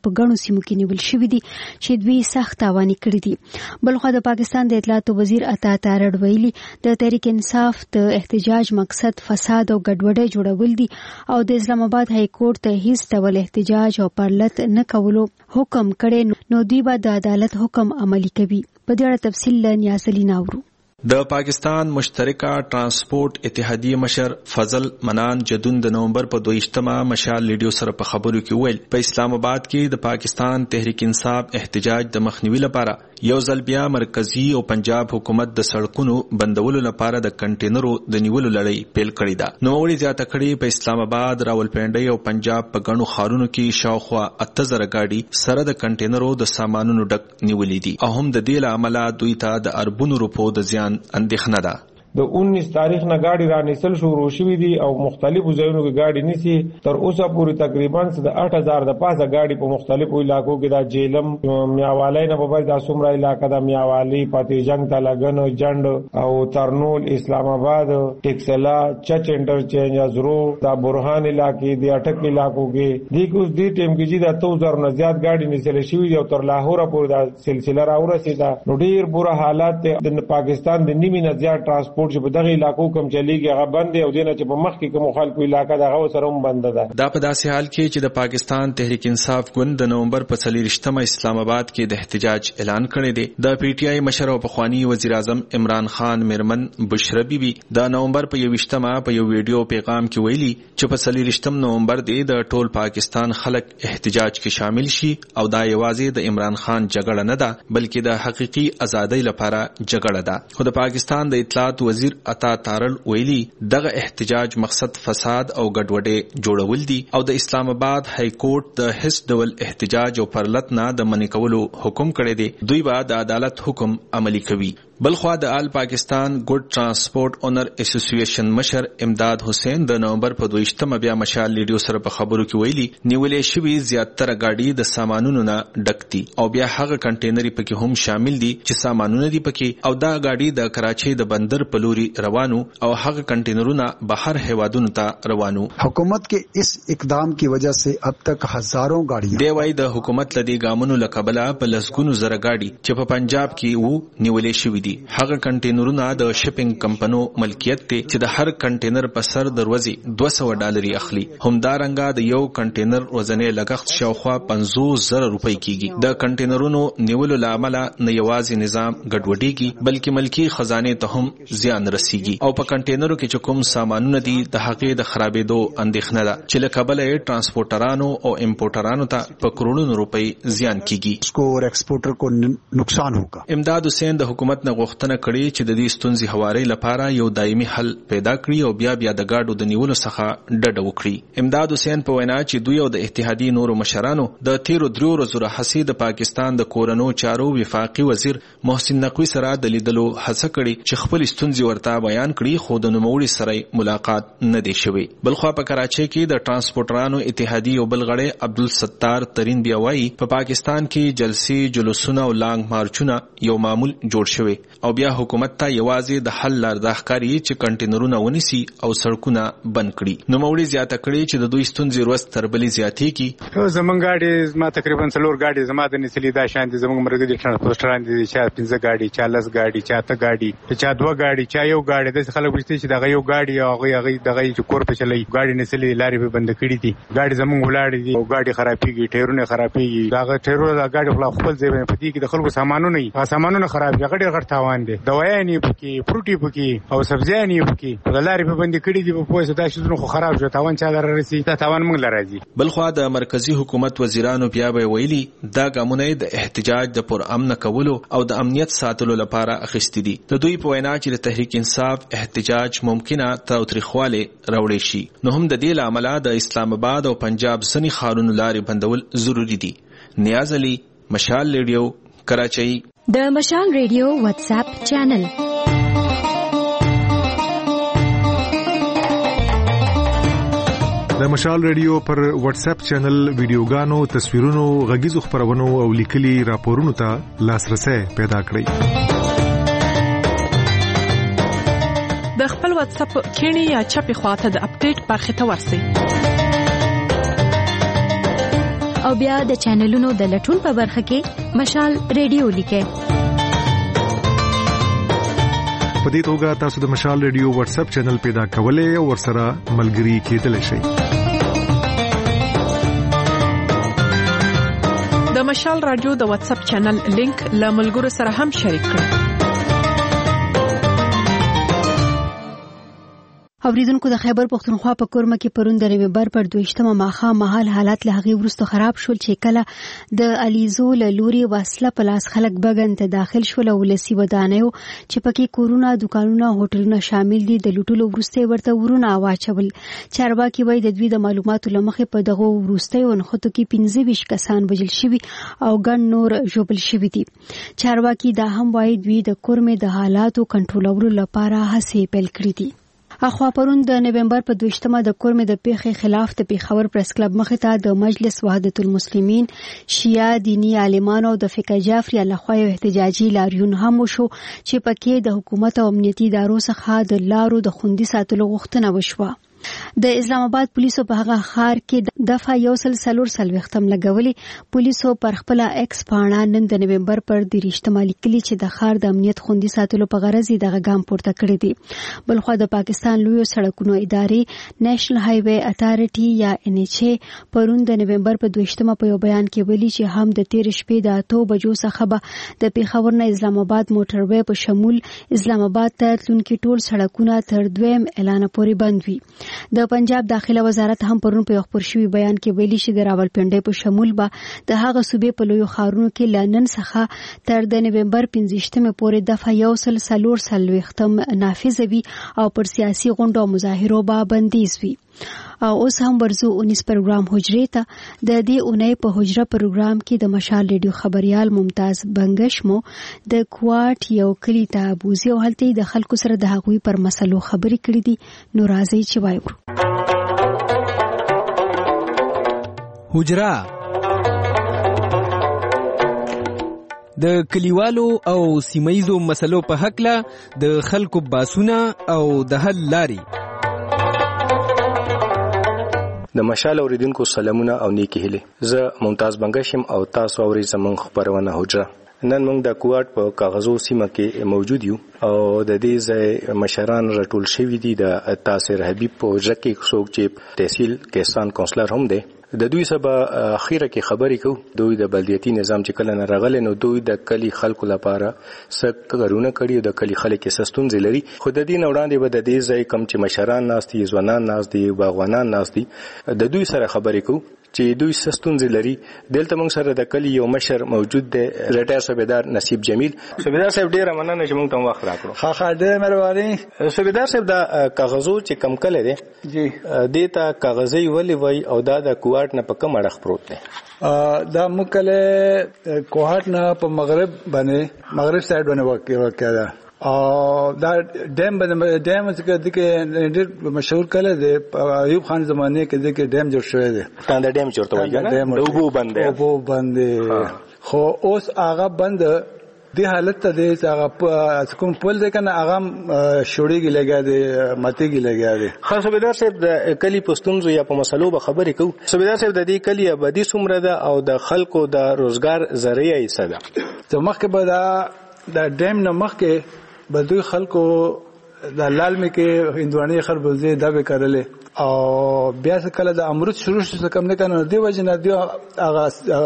سیمو کې نیول شوې دي چې دوی سخت تاواني کړې دي. بلخو د پاکستان د اطلاعات وزیر عطا تارړ ویلي د تحریک انصاف د احتجاج مقصد فساد او ګډوډي جوړول دي او د اسلام آباد های کورټ ته هیڅ ډول احتجاج او پرلط نه کولو حکم کړي نو دوی به د عدالت حکم عملي کوي. په دې اړه تفصیل له نیازلي ناورو. د پاکستان مشترکه ترانسپورت اتحادیه مشر فضل منان جدون د نومبر په 22مه مشال لیډیو سره په خبرو کې ویل په اسلام آباد کې د پاکستان تحریک انصاف احتجاج د مخنیوي لپاره یو ځل بیا مرکزی او پنجاب حکومت د سړکونو بندولو لپاره د کنټینرو د نیولو لړۍ پیل کړې ده. نوموړي زیاته کړې په اسلام آباد، راولپنډي او پنجاب په غنو خارونو کې شاوخوا 8000 گاډي سره د کنټینرو د سامانونو ډک نیولې دي او هم د دې له امله دوی ته د اربونو روپو د زیان اندېښنه ده. د 19 تاریخ نه گاډي رانیسل شروع شوې دي او مختلفو ځایونو کې گاډي نيسي. تر اوسه پورې تقریبا د 8000 د پاسه گاډي په مختلفو علاقو کې دا جیلم میاوالی نه په د سومرا علاقې د میاوالی پاتې جنگ ته لګن جند او ترنول اسلام آباد ټیکسلا چچ انټرچینج ازرو دا برهان علاقې د اٹک علاقو کې د کوز دی ټیم کې چې د 2000 نه زیات گاډي نيسل شوې او تر لاهور پورې دا سلسله راورسېده. نو ډیر بوره حالات د پاکستان د نیمه نه زیات ترانسپورت چې په دغه علاقو کوم چلیږي هغه بند دی او دینه چې په مخ کې کوم خلکو علاقې دغه سره هم بند ده. دا په داسې حال کې چې د پاکستان تحریک انصاف ګوند د نومبر په 24مه اسلام آباد کې د احتجاج اعلان کړی دی. د پی ټی آی مشر او پخوانی وزیر اعظم عمران خان میرمن بشرا بیبي د نومبر په 21مه په یو ویډیو پیغام کې ویلي چې په 24 نومبر دی د ټول پاکستان خلک احتجاج کې شامل شي او دا یوازې د عمران خان جګړه نه ده بلکې د حقيقي ازادۍ لپاره جګړه ده. خو د پاکستان د اطلاعات وزیر عطا تارل ویلي دغه احتجاج مقصد فساد او ګډوډي جوړول دي او د اسلام آباد های کورټ د هیڅ ډول احتجاج او پرلط نه د منې کولو حکم کړی دی. دوی به د عدالت حکم عملي کوي. بلخوا د آل پاکستان ګډ ترانسپورت اونر اسوسییشن مشر امداد حسین د نومبر په 22مه بیا مشال لیډیو سره په خبرو کې ویلي نیولې شوی زیاتره گاډي د سامانونو نه ډک دي او بیا هغه کنټینري پکې هم شامل دي چې سامانونه دي پکې او دا گاډي د کراچۍ د بندر په لوري روانو او هغه کنټینرونه بهر هیوادونو ته روانو. حکومت के इस इकदाम की वजह से अब तक हजारों गाड़ियां دی وای د حکومت لدی ګامونو لقبله په لسګونو زره گاډي چې په پنجاب کې وو نیولې شوی دي. هغه کنټینرونه د شپینګ کمپنو ملکیت دي چې د هر کنټینر په سر دروازې $200 اخلي. همدارنګه د یو کنټینر وزنه لګښت شاوخوا 50,000 روپۍ کیږي. د کنټینرونو نیولو لامل نه یوازې نظام ګډوډيږي بلکې ملکی خزانه ته هم زیان رسیږي او په کنټینرو کې چې کوم سامانونه دي د حقې د خرابېدو اندېښنه ده چې له کبله ترانسپورټرانو او امپورټرانو ته په کروڑونو روپۍ زیان کیږي. اسکو اور ایکسپورټر کو نقصان ہوگا. امداد حسین د حکومت نه غوښتنه کړې چې د دې ستونزې هواري لپاره یو دایمي حل پیدا کړي او بیا د گاډو د نیولو څخه ډډه وکړي. امداد حسین په وینا چې دوی او د اتحادیې نورو مشرانو د 13 ورځو راهیسې د پاکستان د کورونو چارو وفاقي وزیر محسن نقوی سره د لیدلو هڅه کړې چې خپل ستونزې ورته بیان کړي خو د نوموړي سره ملاقات نه دی شوی. بلخوا په کراچۍ کې د ترانسپورټرانو اتحادیې او بلغړی عبدالستار ترین بیا وایي په پاکستان کې جلسې جلوسونه او لانګ مارچونه یو معمول جوړ شوی او بیا حکومت ته یوازې د حل لار د ښکاری چې کنټینرونه ونیسي او سړکونه بند کړي. نو نوموړي زیاته کړي چې د دوی ستونزې ورځ تر بلې زیاتېږي. زمونږ گاډي ما تقریبا 4 گاډي زما د نسلي دا شان دي. زمونږ مرګ دي ترانسپورټران دي چې 15 گاډي 40 گاډي 4 گاډي چې 2 گاډي چې یو گاډي د خلک وشته چې دغه یو گاډي او هغه دغه چې کور په چلای گاډي نسلي لارې په بند کړي دي. گاډي زمونږ ولاړ دي او گاډي خرابېږي ټایرونه خرابېږي. دغه ټایرونه د گاډي خپل ځای باندې پدې کې د خلکو سامانونه نه سامانونه خرابېږي. غړي غړ تاوان دي دوايانې پکې فروټي پکې او سبزیانې پکې د لارې په بند کړي دي. په پوهه دا شونه خو خراب شو تاوان چا در رسي دا تاوان موږ لراځي. بلخوا د مرکزی حکومت وزیرانو بیا به ویلي دا ګامونه د احتجاج د پر امن کولو او د امنیت ساتلو لپاره اخیستي دي. د دوی په وینا چې د تحریک انصاف احتجاج ممکنه تاوتریخواله راوړي شي نو هم د دې لامل د اسلام آباد او پنجاب ځنی خارونو لارې بندول ضروری دي. نیاز علي، مشال ریډیو، کراچۍ. د مشال ریډیو واتس اپ چینل د مشال ریډیو پر واتس اپ چینل ویډیوګانو، تصویرونو، غږیزو خبرونو او لیکلي راپورونو ته لاسرسي پیدا کړئ. د خپل واتس اپ کینی یا چپی خواته د اپډیټ برخه ته ورسئ. او بیا د چینلونو د لټون په برخه کې مشال ریډیو لیکه. په دې توګه تاسو د مشال ریډیو واتس اپ چینل پیدا کولای او ورسره ملګري کېدلی شئ. د مشال رادیو د واتس اپ چینل لینک له ملګرو سره هم شریک کړئ. اوریدونکو د خیبر پختونخوا په کورمه کې پرون د نومبر پر 22مه ماښام مهال حالات له هغې وروسته خراب شول چې کله د الیزو له لوري وسله په لاس خلک بګن ته داخل شول او ولسي ودانیو چې پکې کورونه، دوکانونه، هوټلونه شامل دي د لوټلو وروسته ورته ورونه واچول. چارواکي وایي د دوی د معلوماتو له مخې په دغه وروستیو نښتو کې 25 کسان وژل شوي او ګڼ نور ژوبل شوي دي. چارواکي دا هم وایي دوی د کورمې د حالاتو کنټرولولو لپاره هڅې پیل کړې دي. اخوا پرون د نومبر په 22مه د کورمې د پیښې خلاف د پیښور پریس کلب مخې ته د مجلس وحدت المسلمین شیعه دینی عالمانو او د فقه جعفری لخوا یو احتجاجي لاریون هم وشو چې پکې د حکومت او امنیتي ادارو څخه د لارو د خوندي ساتلو غوښتنه وشوه. د اسلام آباد پولیسو په هغه ښار کې دفعه 140 لګولي. پولیسو پر خپل ایکس پاڼه نن د نومبر پر 23مه لیکلي چې د ښار د امنیت خوندي ساتلو په غرض یې دغه ګام پورته کړی دی. بلخو د پاکستان لویو سړکونو ادارې نېشنل های وے اتارټي یا NHA پرون د نومبر په 22مه په یو بیان کې ویلي چې هم د تیر شپې د 8 بجو څخه به د پیښور نه اسلام آباد موټر وے په شمول اسلام آباد ته تلونکي ټول سړکونه تر 2 اعلان پورې بند وي. د پنجاب داخله وزارت هم پرون په یو خبر شوی بیان کې ویلي چې د راولپنډۍ په شمول به د هغه صوبې په لویو ښارونو کې لنن څخه تر د نومبر 15مه پورې دفعه 140 نافذ وي او پر سیاسي غونډو او مظاهرو به بندیز وي. او اوس هم ورزو 19 پروګرام حجرې ته. د دې اونۍ په حجره پروګرام کې د مشال ریډیو خبريال ممتاز بنگش مو د کوټ یو کلی ته بوزي او هلته د خلکو سره د هغوی پر مسلو خبرې کړې دي. نو راځي چې وایو حجره د کلیوالو او سیمایزو مسلو په حق له د خلکو باسونه او د حل لاري. د مشال اوریدونکو سلامونه او نیکی هیله. زه ممتاز بنگشم او تاسو اورئ زموږ خبرونه حجره. نن موږ د کوټ په کاغذو سیمه کې موجود یو او د دې ځای مشران راټول شوي دي. د تاسر حبیب په حجره کې څوک چې تحصیل کیسان کونسلر هم دی. د دوی سبا اخیره کې خبرې کو. دوی د بلدیاتي نظام چې کله نه راغلی نو دوی د کلی خلکو لپاره څه کارونه کړي او د کلی خلک یې ستونزې لري. خو د دې نه وړاندې به د دې ځای کم چې مشران ناست دي، ځوانان ناست دي، باغوانان ناست دي، د دوی سره خبرې کو چې دوی ستونزې لري. دلته موږ سره د کلی یو مشر موجود دی، ریټایر صوبیدار نصیب جمیل. صوبیدار صاحب ډیره مننه چې موږ ته وخت راکړو. ښه ډیره مهرباني. صوبیدار صاحب دا کاغذو چې کم کله دی جی دیتا کاغذي ولې وای او دا د کوټ نه په کوم اړه پروت دی؟ دا مکله کوټ نه په مغرب سایډ باندې واقع ده او دا ډیم چې ډېر مشهور کله دی ایوب خان زمانه کې د ډیم جوړ شوی دی. دا ډیم جوړته وایي کنه د اوبو بند خو اوس هغه بند دی حالت ته دی چې هغه کوم پل دی کنه هغه شوړیږي لګا دی ماتېږي لګا دی. خاص صوبیدار صاحب د کلی پښتونزو یا په مسلو به خبرې کوو. صوبیدار صاحب د دې کلی آبادی څومره ده او د خلکو د روزګار ذریعہ یې څه ده؟ چې مخکې به دا ډیم نه مخکې به دوی خلکو د لالمې کې هندواني خربوزې دا به کرلې او بیا څه کله د امرود شروع شو کم نه کنه دی وجه نه دی هغه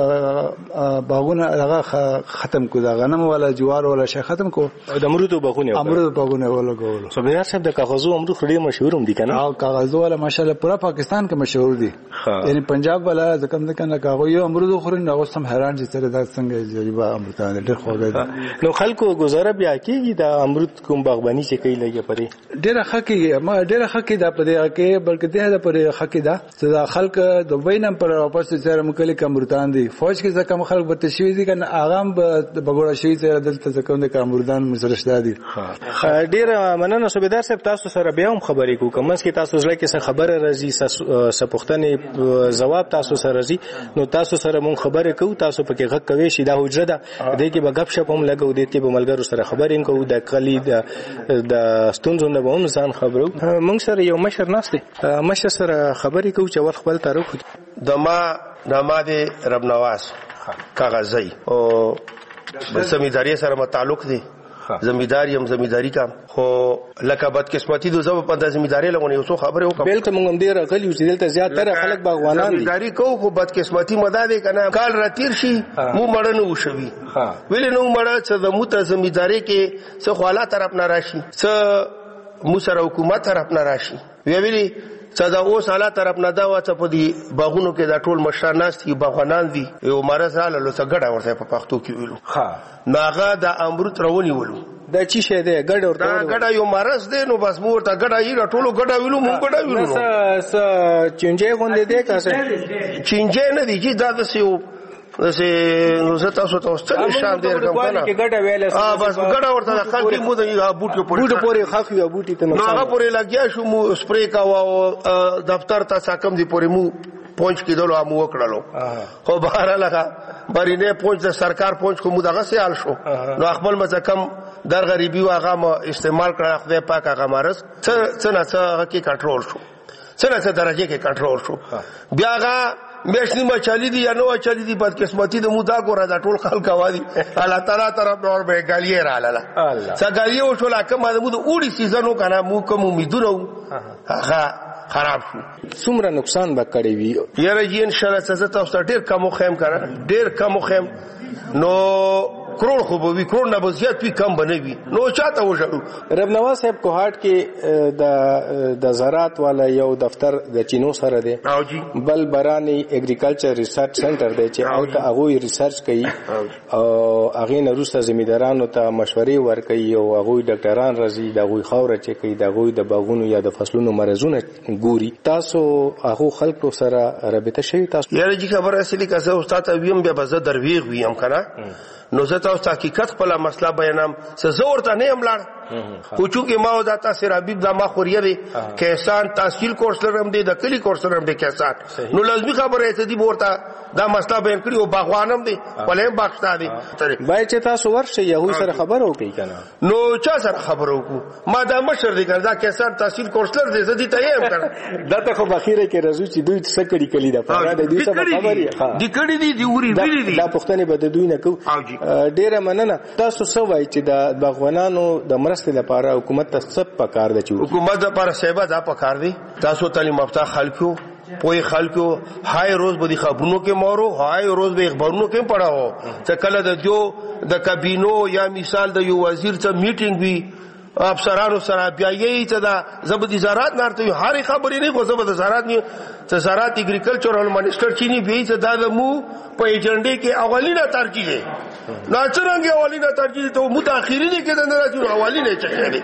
باغونه هغه ختم کو دا غنم ولا جوار ولا شي ختم کو د امرود باغونه ولا ګول. صوبیدار صاحب د کاغذو امرود خوري مشهور هم دي کنه؟ او کاغذو ولا ماشاءالله پورا پاکستان کې مشهور دي. یعنی پنجاب ولا کم نه کنه کاغذ یو امرود خوري نو سم حیران چې سره دا څنګه جریبه امرودان ډېر خوږه. نو خلکو گزاره بیا کیږي د امرود کوم باغبانی چې کوي لګي پرې ډېر حقیقي دا پرې کې بلکې ده پر حقیقت ده چې خلک د وینم پر واپس سره مکلي کمرتان دي. فوج کې ځکه خلک به تشوي دي کنه اغام به بګوړه شي سره دلته ځکه د کمردان مسرشدا دي. ډیر مننه صوبیدار صاحب تاسو سره بیا هم خبرې کوم کومس کې تاسو ځل کې څه خبره راځي سپوښتنې جواب تاسو سره راځي نو تاسو سره مون خبرې کوو. تاسو پکې غږ کوي شي دا حجره ده دې کې به غب شپ هم لګو دې کې به ملګرو سره خبرې کوو. د کلی د ستونزو نه به هم ځان خبرو. مونږ سره یو مشر ناشته مشر سره خبرې کوو چې ول خپل تعارف د ما نامه د رب نواز کاغذی او زمینداری سره متعلق دی. زمینداری هم زمینداری کا خو لکه بدقسمتی د زو په زمینداری لغونه یو څه خبره وکړه. بلته موږ هم ډیر غلی چې دلته زیات تر خلک باغوانان دي. زمینداری کو خو بدقسمتی مدا دی کنه کال راتیر شي مو مړ نه وشوي. ویل نو مړ چې د موته زمینداری کې څه خواله طرف نه راشي څه مو سره حکومت طرف نه راشي. ویلي صدا اوس حالات طرف نه دا واته په دي باغونو کې دا ټول مشران ناس دي باغوانان دي یو مرز حاله لو څه ګډه ورته په پښتو کې ویلو. ناغه د امرت رونی ولو دا چی شه ده ګډه ورته دا ګډه یو مرز دی نو بس مور ته ګډه یې ټولو ګډه ویلو مونږ ګډه ویلو. س چنجه غونډه ده کاسه چنجه نه دي چې دا د سیو نو زه تاسو ته ستل شان ډیر کم کنه بس ګډه ورته خلک مو د بوټو پورې خاخ یو بوټي ته نو هغه پورې لګیا شو مو سپری کا او دفتر ته ساکم دی پورې مو پونچ کېدلو مو وکړلو خو بهر لگا برینه پونچ د سرکار پونچ کو مو دغه سیال شو نو خپل مزه کم در غریبي واغه ما استعمال کړه خدای پاک هغه مرز څه نه څه کې کنټرول شو څه نه څه درجه کې کنټرول شو. بیا هغه میشنی مچالی دی یا نو چالی دی بدقسمتی د مودا ګوره دا ټول خلک وادي الله تعالی طرف نور به ګالیه را لاله سګالیه او ټول کومه د مو د اوړي سیزنو کنه مو کوم امیدونه هغه خراب شو. څومره نقصان به کړی وي یاره جی ان شاء الله څه تاسو ډیر کم خیم کړه ډیر کم خیم نو کروڑ خو به وی کروڑ نه بزیات وی کم بنوي نو چاته وژړو. رب نواز صاحب کوهاټ کې د زراعت والا یو دفتر د چینو سره دی بل برانی اګریکلچر ریسرچ سنټر دی چې هغه ریسرچ کوي او هغه نه روسته زمیندارانو ته مشورې ورکوي او هغه ډاکټران راځي د هغه خوره چې کوي د هغه د باغونو یا د فصلونو مرزونه ګوري. تاسو هغه خلکو سره رابطه شوي تاسو یاره جی خبره اصلي که زه استاد ویم بیا به زه درویغ ویم کنه نو زه تاسو حقیقت خپل مسله بیانم څه زور ته نه املار خو چونکه ما ودا تاسو ربيب د ما خوريه دي کیسان تحصیل کورس لرم دي د کلی کورس لرم دي کیسان نو لازمي خبره ته دي ورته دا مسله بیان کړی او باغوانم دي ولې باغستا دي بای چې تاسو ورشه یو سره خبرو کوي کنه نو چا سره خبرو کو ما دا مشر دي ګرځا کیسان تحصیل کورس لر دي زدي ته يم کړه دا ته خو بخیره کې رزو چې دوی څه کړی کلی دا پاره د دوی څه خبري دي کړی دي وری ویلي دي دا پښتني بده دوی نه کو ډیره مننه. تاسو څه وایي چې د باغوانانو د مرستې لپاره حکومت ته څه پکار دی؟ چې حکومت لپاره سیبه دا پکار دی تاسو تعلیم یافته خلکو پوی خلکو هاي روز به خبرونو کې مورو هاي روز به خبرونو کې پڑھاو چې کله د جو د کابینو یا مثال د یو وزیر څخه میټینګ وی افسرانو سره بیا یې ته دا زبدي زراعت نارته هر خبرې نه غوځه د زراعت نه ته زراعت اګریکلچرل منسٹر چینی به ته دا مو په ایجنډې کې اولینه ترجیح ده نه څنګه اولینه ترجیح ته متأخرین کې نه راځي اولینه چکه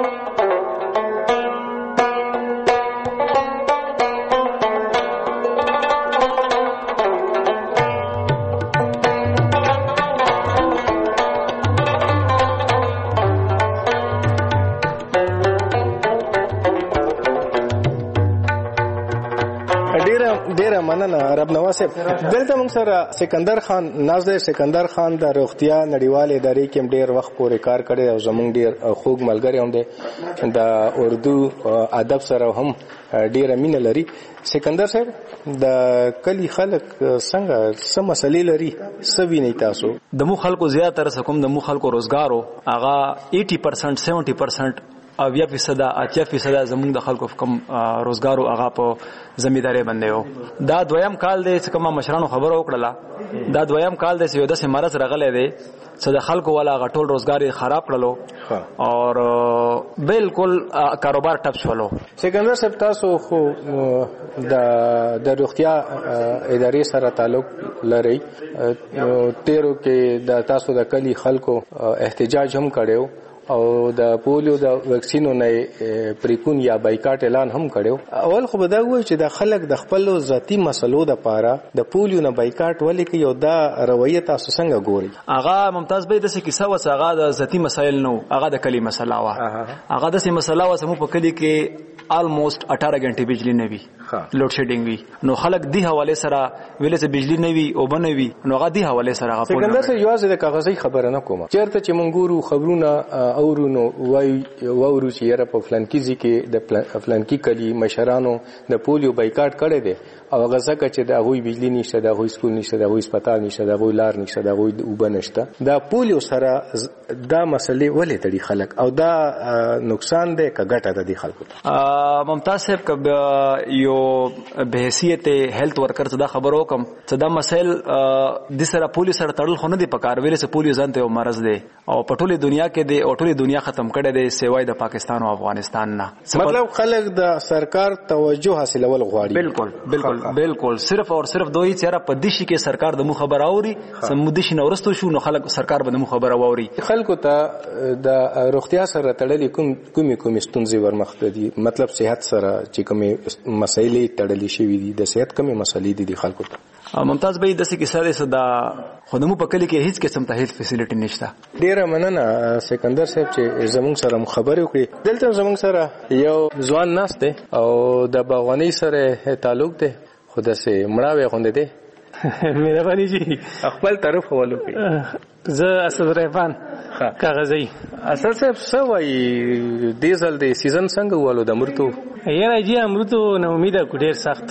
ډیره مننه رب نواز صاحب. دلته موږ سره سکندر خان نازل سکندر خان د روغتیا نړیوال ادارې کې ډیر وخت پورې کار کړی او زموږ ډیر خوږ ملګری هم دی د اردو ادب سره هم ډیره مینه لري. سکندر صاحب د کلی خلک څنګه څه مسلې لري څه ویني تاسو؟ د مو خلکو زیاتره کوم د مو خلکو روزګارو هغه 80% 70% او 80% زموږ د خلکو کم روزګارو هغه په زمینداری باندې وو. دا دویم کال دی چې کوم مشرانو خبرو وکړه دا دویم کال دی چې د سمارس رغلې دی چې د خلکو والا غټول روزګار خراب کړلو او بالکل کاروبار ټپ شولو. سکندر صاحب تاسو خو د روغتیا ادارې سره تعلق لري تیرو کې د تاسو د کلی خلکو احتجاج هم کړو او د پولیو د ویکسینو نه پریکون یا بایکاټ اعلان هم کړو. اول خو به دا وایي چې د خلک د خپل ذاتی مسلو د پاره د پولیو نه بایکاټ ولې کې یو دا رویه تاسو څنګه ګوري؟ هغه ممتاز به د څه کیسه وڅ هغه د ذاتی مسایل نو هغه د کلی مسله وا هغه د څه مسله وا سمو په کلی کې almost 18 غنټې بجلی نه وي لوډ شیډینګ وي نو خلک دی حواله سره ویلې چې بجلی نه وي او بنوي نو هغه دی حواله سره هغه څنګه چې یوازې د کاغذي خبره نه کوم چیرته چې منګورو خبرونه اورونو وایو چې یاره په فلانکیزي کې د فلانکی کلی مشرانو د پولیو بایکاټ کړی دی او هغه ځکه چې د هغوی بجلی نشته د هغوی سکول نشته د هغوی هسپتال نشته د هغوی لار نشته د هغوی اوبه نشته دا پولیو سره دا مسلې ولې تړي خلک او دا نقصان دی که ګټه ده د خلکو ممتاز صاحب کب یو بحیثیت هیلث ورکر څه دا خبرو کوم څه دا مسائل د سره پولیو سره تړل خو نه دی پکار ویل چې پولیو ځان ته یو مرض دی او په ټوله دنیا کې دی او ټوله دنیا ختم کړي دی سیوای د پاکستان او افغانستان نه مطلب خلک د سرکار توجه حاصلول غواړي بالکل صرف اور صرف دوی چیرې په دشي کې سرکار د مو خبر اوري سمودشي نورستو شو نو خلک سرکار به مو خبر اوري خلکو ته د روغتیا سره تړلې کومي ستونزې ورمخته دي مطلب صحت سره چې کومي مسایلې تړلې شوې دي د صحت کومي مسایلې دي خلکو ته ممتاز بھائی دسه کې سره صدا خودمو په کلی کې هیڅ قسم ته هیڅ فیسیلیټي نشته ډیره مننه سکندر صاحب چې زموږ سره خبرې وکړي دلته زموږ سره یو ځوان ناست دی او د باغواني سره تعلق دی خدا سے مړاوي خوند دي مهرباني جی خپل طرف حوالو کوي زه اسد رحمان کاغذي اصل صاحب څه وایي ډیزل دی سیزن څنګه والو د امرتو یاره جی امرتو نو امید کو ډیر سخت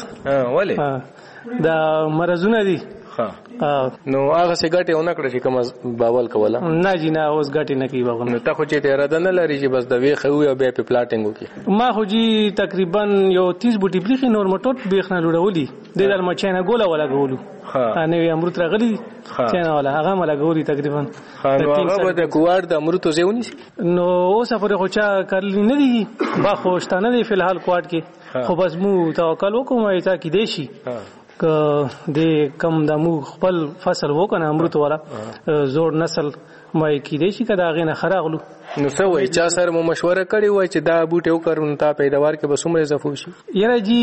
ولې دا مرزونه دي نو هغه سیګاټي اون کړی چې کوم باول کوله نه جی نه اوس ګاټي نه کوي باغ نو ته خو چې اراده نه لري چې بس د وی خو او بیا په پلاټینګ وکي ما خو جی تقریبا یو 30 بوټي بلیخي نور مټوټ بیخنه لوړولي د در مچانه ګوله ولا ګولو نه وی امرت راغلی چانه ولا هغه ملا ګوري تقریبا نو هغه د کوار د امرت زیونی نو سفر خو چا کړل نه دي با خوشتانه دی فل حال کوارت کې خو بس مو توکل وکوم ایتا کې دیشي که د کم د مو خپل فصل وکنه امرت والا زوړ نسل مې کې دی چې کدا غینه خراغلو نو څه وای چا سره مو مشوره کړی وای چې دا بوټي وکړو تا پیداوار کې به څومره اضافه وشي یاره جی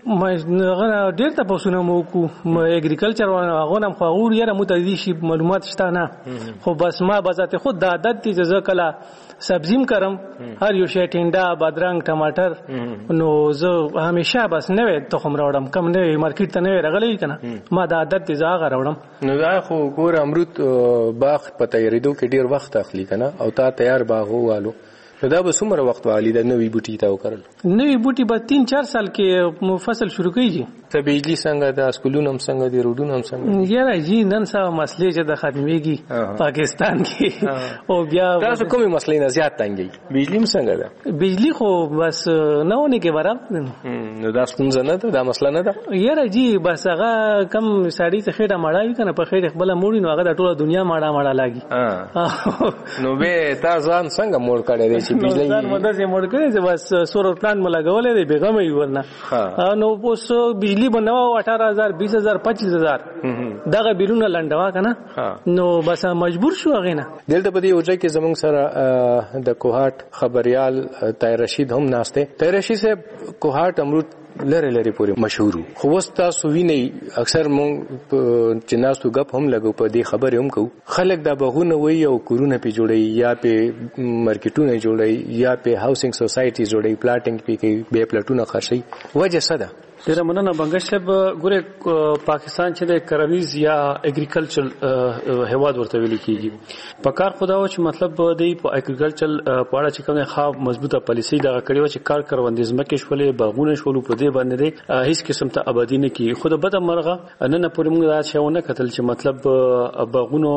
ما ډیر ته پوسونه مو کو اګریکلچر هغه نم خو غوړ یاره متدی شي معلومات شته نه خو بس ما بذات خود د عادت دي چې کلا سبزیم کرم هر یو شی ټینډا بادرنګ ټماټر نو زه همیشه بس نه وې تخم راوړم کم نه مارکیټ ته نه راغلی کنه ما د عادت دي زاغه راوړم نو دا خو ګور امرت باغ پته یریدو کې ډیر وخت اخلي کنه او تا تیار باغو والو دا به څومره وخت والی د نوې بوټي تا وکړل نوې بوټي به 3-4 سال کې فصل شروع کیږي ته بجلی څنګه د سکولونو هم څنګه د روډونو هم څنګه یاره جی نن سبا مسلې چې د ختميږي پاکستان کې او بیا تاسو کومه مسلې نه زیات تنګي بجلی هم څنګه ده بجلی خو بس نه ونه کې برابر نو دا څنګه نه ده دا مسله نه ده یاره جی بس هغه کم ساړی ته خېټه مړای کنه په خېټه خپل موړي نو هغه د ټوله دنیا مړه لاګي نو به تاسو ځان څنګه موړ کړی دی چې بجلی ځان مدد یې موړ کړی چې بس سولر پلان ملا غولې دی بیغمه یې ورنه نو اوس بجلی بنو 18000 20000 25000 دغه بیرونه لنډوا کنه نو بس مجبور شو غینه دلته په دې وجه کې زمونږ سره د کوهات خبريال طاهر رشید هم ناشته طاهر رشید صاحب کوهات امرود لری پوری مشهور خو وستا سوینه اکثر مونږ چې ناسو غپ هم لګو په دې خبره هم کو خلک دا بغونه وي او کورونه په جوړي یا په مارکیټونه جوړي یا په هاوسینګ سوسایټي جوړي پلاټینګ په کې به پلاټونه خرشي وجه څه ده ډیره مننه بنگش صاحب ګوره پاکستان چې د کرنیز یا اګریکلچر هواد ورته ویل کیږي په کار خدا و چې مطلب دی په اګریکلچر په اړه چې کومه خاص مضبوطه پالیسی دا کړی و چې کار کروندې زمکه شولې باغونه شولو په دې باندې دی هیڅ قسم ته آبادی نه کی خود بد مرغه نن پورې موږ دا شاونه کتل چې مطلب باغونو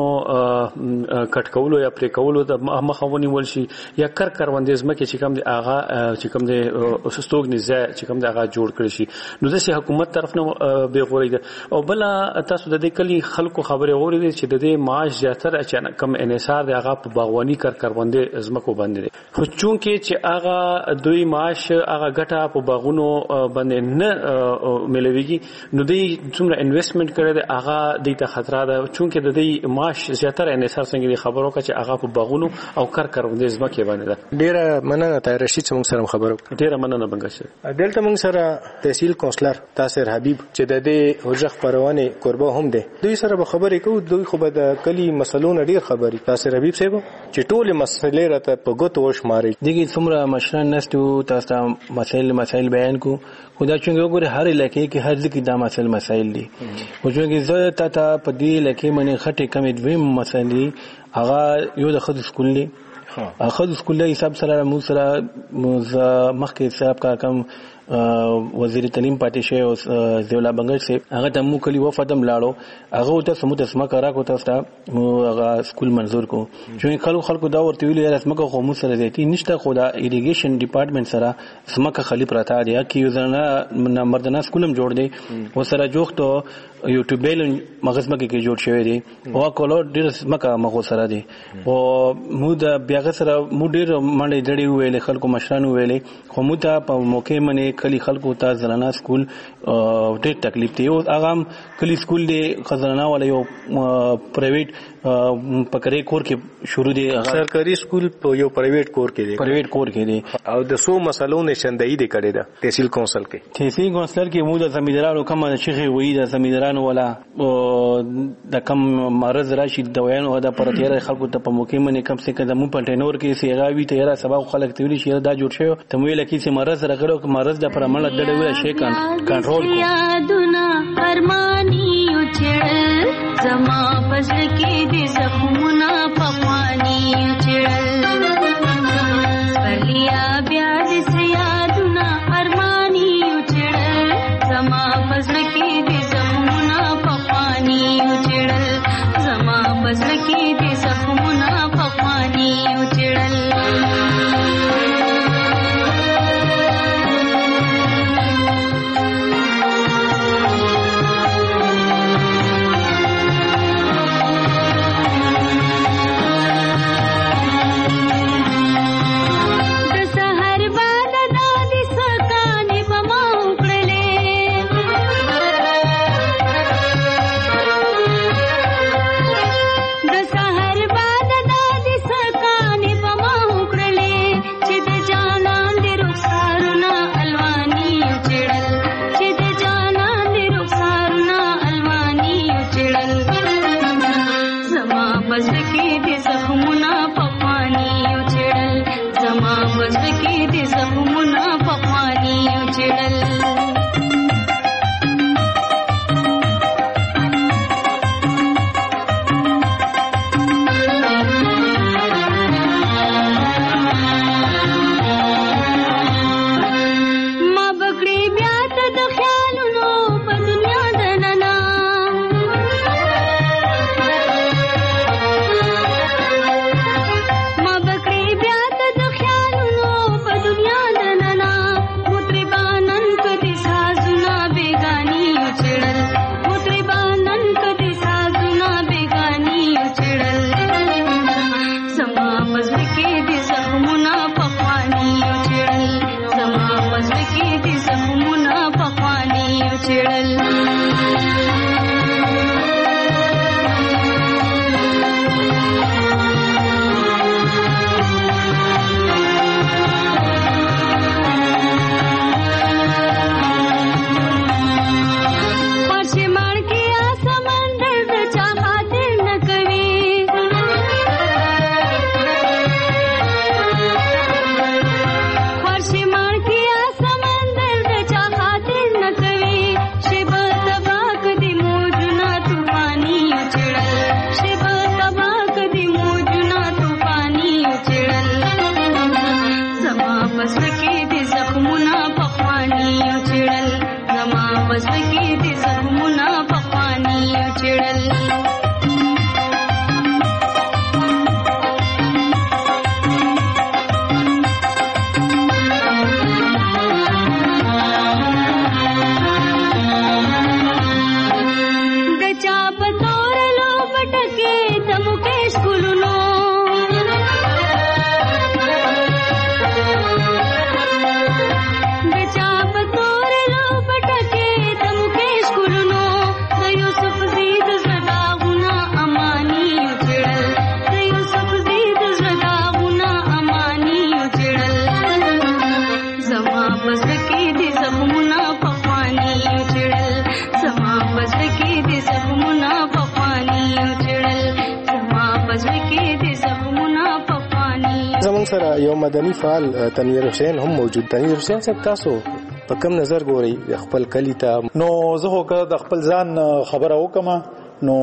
کټکولو یا پرې کولو د مخاوني ول شي یا کروندې زمکه چې کوم دی اغا چې کوم دی اوسستوګ نزه چې کوم دی اغا جوړ کړی شي نو د حکومت طرف نه به غوړي او بل تاسو د دې کلی خلکو خبره غوړي چې د دې معاش زیاتره اچانک کم انحصار د هغه په باغواني کروندې زمکو باندې خو چونکه چې هغه دوی معاش هغه ګټه په باغونو باندې نه ملويږي نو دوی څومره انویسټمنٹ کړي د هغه د ته خطر ده چونکه د دې معاش زیاتره انحصار څنګه خبرو کا چې هغه په باغونو او کروندې زمکه باندې ده ډیره مننه طاهر رشید څنګه سره خبرو ډیره مننه بنگش دلته موږ سره تحصیل کونسلر تاسر حبیب چې د دې حجره خبرونه قربا هم دي دوی سره به خبرې کوو دوی خو به د کلی مسلو نه ډیر خبري تاسر حبیب صاحب چې ټول مسلې راته په ګوتو وشماري دغه څومره مشران نستو تاسو مسائل بیان کو خدا څنګه وګوره هر علاقې کې هر ځکه دا مسائل دي او چې زه ته په دې علاقې باندې خټه کمې دوی مسائل هغه یو د خود سکول دی خود سکول دی حساب سره مو سره مخکې حساب کا کم وزیر تعلیم پاتې شي او زولا بنگل سي هغه ته مو کلی وفدم لاړو هغه ته سمو د سما کرا کو تاسو مو هغه سکول منزور کو چې خلکو دا ورته ویل یا سمګه خو مو سره دیتی نشته خو دا ایریګیشن ډپارټمنټ سره سمګه خلی پراته دی کی یوزنه مردانه سکولم جوړ دی و سره جوړته یوټیوب مغزمه کې جوړ شوی دی او کولو ډیر سمګه مغو سره دی او مو د بیاغه سره مو ډیر منډه جوړي ویل خلکو مشرانو ویلې خو مو ته په موقع منه کلی خلکو ته زنانه سکول ډېر تکلیف دی او هغه کلی سکول دی خزانه ولا یو پرایویټ پکړې کور کې شروع دی سرکاري سکول په یو پرایویټ کور کې دی او د سو مسلو نشندهي دی کړی دا تحصیل کونسل کې مو د زمیندارانو کوم شيخي وې د زمیندارانو ولا د کم مرز راشي د ویانو دا پرتیر خلکو ته په موقع منه کم څه کده مو په ټینور کې سیغاوي ته را سبا خلک تیوري شي دا جوړ شو ته ویل کې چې مرز راغلو مرز د پرمل ډډه ویل شي کنټرول کو یادونه ارمانی اچړل زما پس کې دې زخمونه پخوانی اچړل پرلیا بیا دې یادونه ارمانی اچړل زما پس کې دې زخمونه پخوانی اچړل زما پس کې دې زخمونه پخوانی اچړل زموږ سره یو مدني فعال تنویر حسین هم موجود. تنویر حسین صاحب تاسو په کوم نظر ګورئ خپل کلی ته؟ نو زه خو که د خپل ځان خبره وکم نو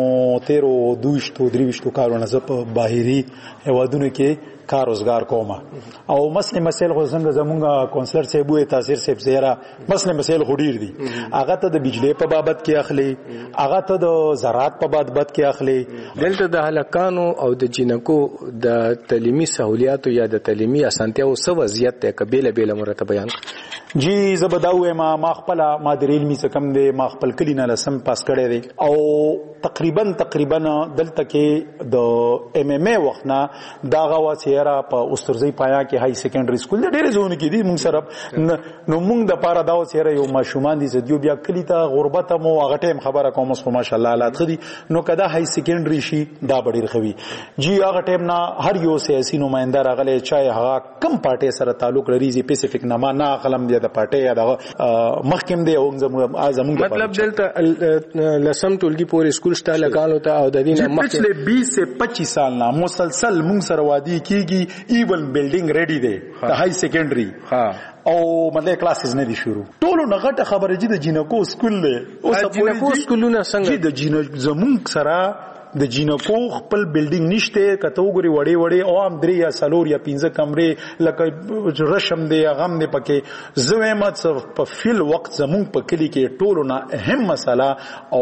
13-23 کارونه زه په باهري هیوادونو کې کار روزګار کوم او مسایل خو څنګه زمونږ کونسلر صاحب وي تاثیر صاحب زیره مسایل خو ډیر دي. هغه ته د بجلی په بابت کې اخلي، هغه ته د زراعت په بابت کې اخلي. دلته د هلکانو او د جنکو د تعلیمي سہولیاتو یا د تعلیمي اسانتیاو څه وضعیت دی که بیل بیل مرته بیان؟ جی زبداوه ما خپل مادر علمي څه کم دی، ما خپل کلی نه لسم پاس کړی دی او تقریبا دلته کې د ام ام ای وخت نه دا غوا سیرا په استرزی پایا کې های سیکنډري سکول د ډېر زونه کې دي مونږ سره نو مونږ د پاره دا سیرا یو ماشومان دي زديو بیا کلی ته غربت مو هغه ټیم خبره کوم خو ماشاءالله حالات خدي نو کدا های سیکنډري شي دا ډېر خوي. جی هغه ټیم نه هر یو سیاسي نمائنده راغلی چای هغه کم پارټي سره تعلق لري زی پیسفیک نه قلم دی د پارټي یا د محکم دی او زموږ مطلب دلته لسم ټولګي پورې سکول شته لګالو ته او د دې نه پچھلے 20 سے 25 سال نه مسلسل مونږ سره وادي کیږي ایون بلډینګ ریډي دی د های سیکنډري او مطلب کلاسز نه دي شروع ټولو نه غټه خبره جدي د جنکو سکول له او جنکو سکولونه څنګه د جنکو زمونږ سره د جنکو خپل بلډینګ نشته کته وګوري وړي او ام 3 یا 4 یا 15 کمرې لکه رشم دی غم دی پکې زویمت په فل وخت زمون په کلی کې ټولو نه اهم مسله او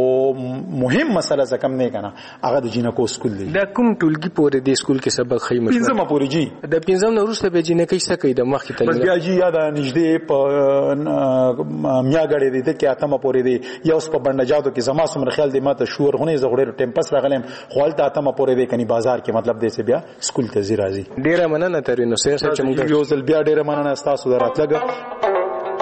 مهم مسله زکم نه کنه هغه د جنکو سکول دی. دا کوم ټولګي پورې د سکول کې سبق خې مشوره 15 پورې جی د 15 نو وروسته به جنکې څه کوي د مخ کې بس بیا جی یاد نږدې په میاګړې دي کې اتمه پورې دی یا اوس په بندجادو کې زما سمره خیال دی ماته شور غونې زغړې ټیم پس راغلم خپل ته اتمه پورې دی کني بازار کې مطلب دې څه بیا سکول ته زی راځي. ډیره مننه ترې نو سره چې موږ یو ځل بیا ډیره مننه تاسو دراتلګه.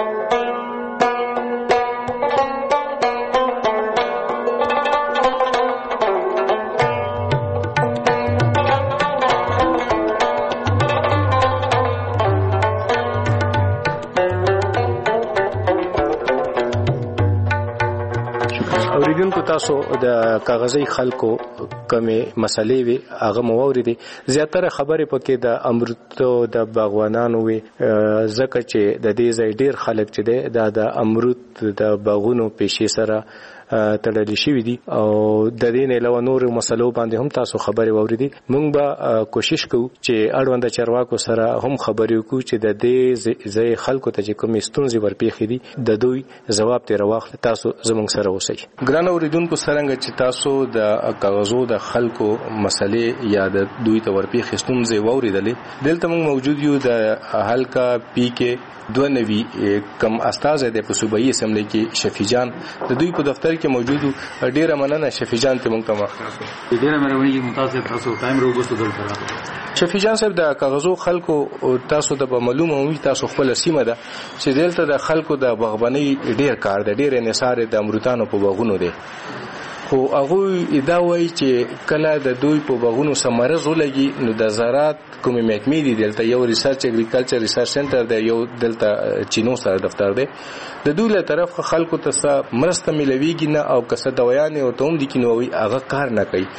تاسو د کاغذي خلکو کمې مسلې وي هغه مووري دي زیاتره خبرې پکې د امرودو د باغوانانو وي زکه چې د دې ځای ډیر خلک چې د امرود د باغونو پېښې سره تړلې شوې دي او د دې نه علاوه نور مسلو باندې هم تاسو خبرې واوریدي. موږ به کوشش کوو چې اړوند چارواکو سره هم خبرې وکړو چې د دې ځای خلکو ته چې کوم ستونزې ورپېښې دي د دوی جواب تیر واخلي. تاسو زموږ سره اوسئ. ګران اوریدونکو څنګه چې تاسو د کاغذو د خلکو مسلې یا د دوی ته ورپېښې ستونزې واوریدلې دلته موږ موجود یو د هلکا پی کې 92 کم استاد د صوبایي اسمبلی کې شفیع جان د دوی په دفتر کې موجود. ډیره مننه شفیع جان ته موږ ته مخ ډیره مهرباني ممتاز تاسو ټایم روغوستو دلته. شفیع جان صاحب د کاغذو خلکو تاسو د معلومه وي تاسو خپل سیمه ده چې دلته د خلکو د باغباني ډیر کار د ډیر انحصار د امرودانو په باغونو دی خو هغه دا وایي چې کله د دوی په باغونو سمرز ولګي نو د زراعت کومې محکمې دي دلته یو ریسرچ اګریکلچر ریسرچ سنټر دی یو دلته چینو سره دفتر دی د دوی له طرف خلکو ته مرسته ملويږي نه او کسه دویان او ته هم دي کینو هغه کار نه کوي.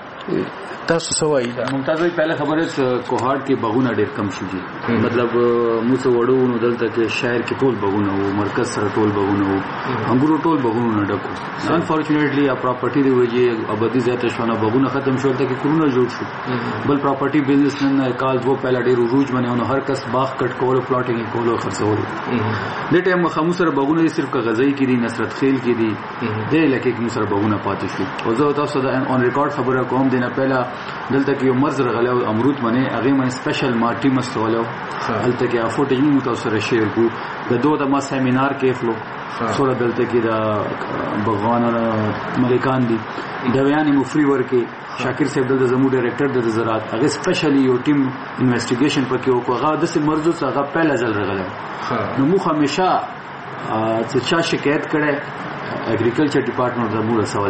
تاسو سوای ممتاز وی پہله خبره کوهاټ کې باغونه ډېر کم شو دي مطلب موږ وړو نو دلته کې شهر کې ټول باغونه او مرکز سره ټول باغونه او انګورو ټول باغونه نه ډکو. انفورچونټلی ا پراپرټي دی وجه ابدي زیاته شونه باغونه ختم شول ته کې کورونه جوړ شو بل پراپرټي بزنس نه کال دو پہله ډېر روج باندې نو هر کس باغ کټ کول پلاټینګ کول خرڅول د ټیم خاموس سره باغونه صرف غزای کې دي نصرت خیل کې دي د لکه کې سره باغونه پاتې شو او زه تاسو د اون ریکارډ خبره کوم دینه پہله دلته کې یو مرز رغله او امرود باندې هغه باندې سپیشل مارټي مستولو دلته کې افوټ یې مو تاسو سره شیر کو د دوه د ما سیمینار کې فلو سره دلته کې د بغوان ملکان دي د بیان مفری ورکه شاکر صاحب دلته زمو ډایریکټر د زراعت هغه سپیشلی یو ټیم انویسټیګیشن پکې وکړه هغه د مرزو څخه پهلا ځل رغله نو مو همیشه چې چا شکایت کړي اګریکلچر ډپارټمنټ زمو رسوله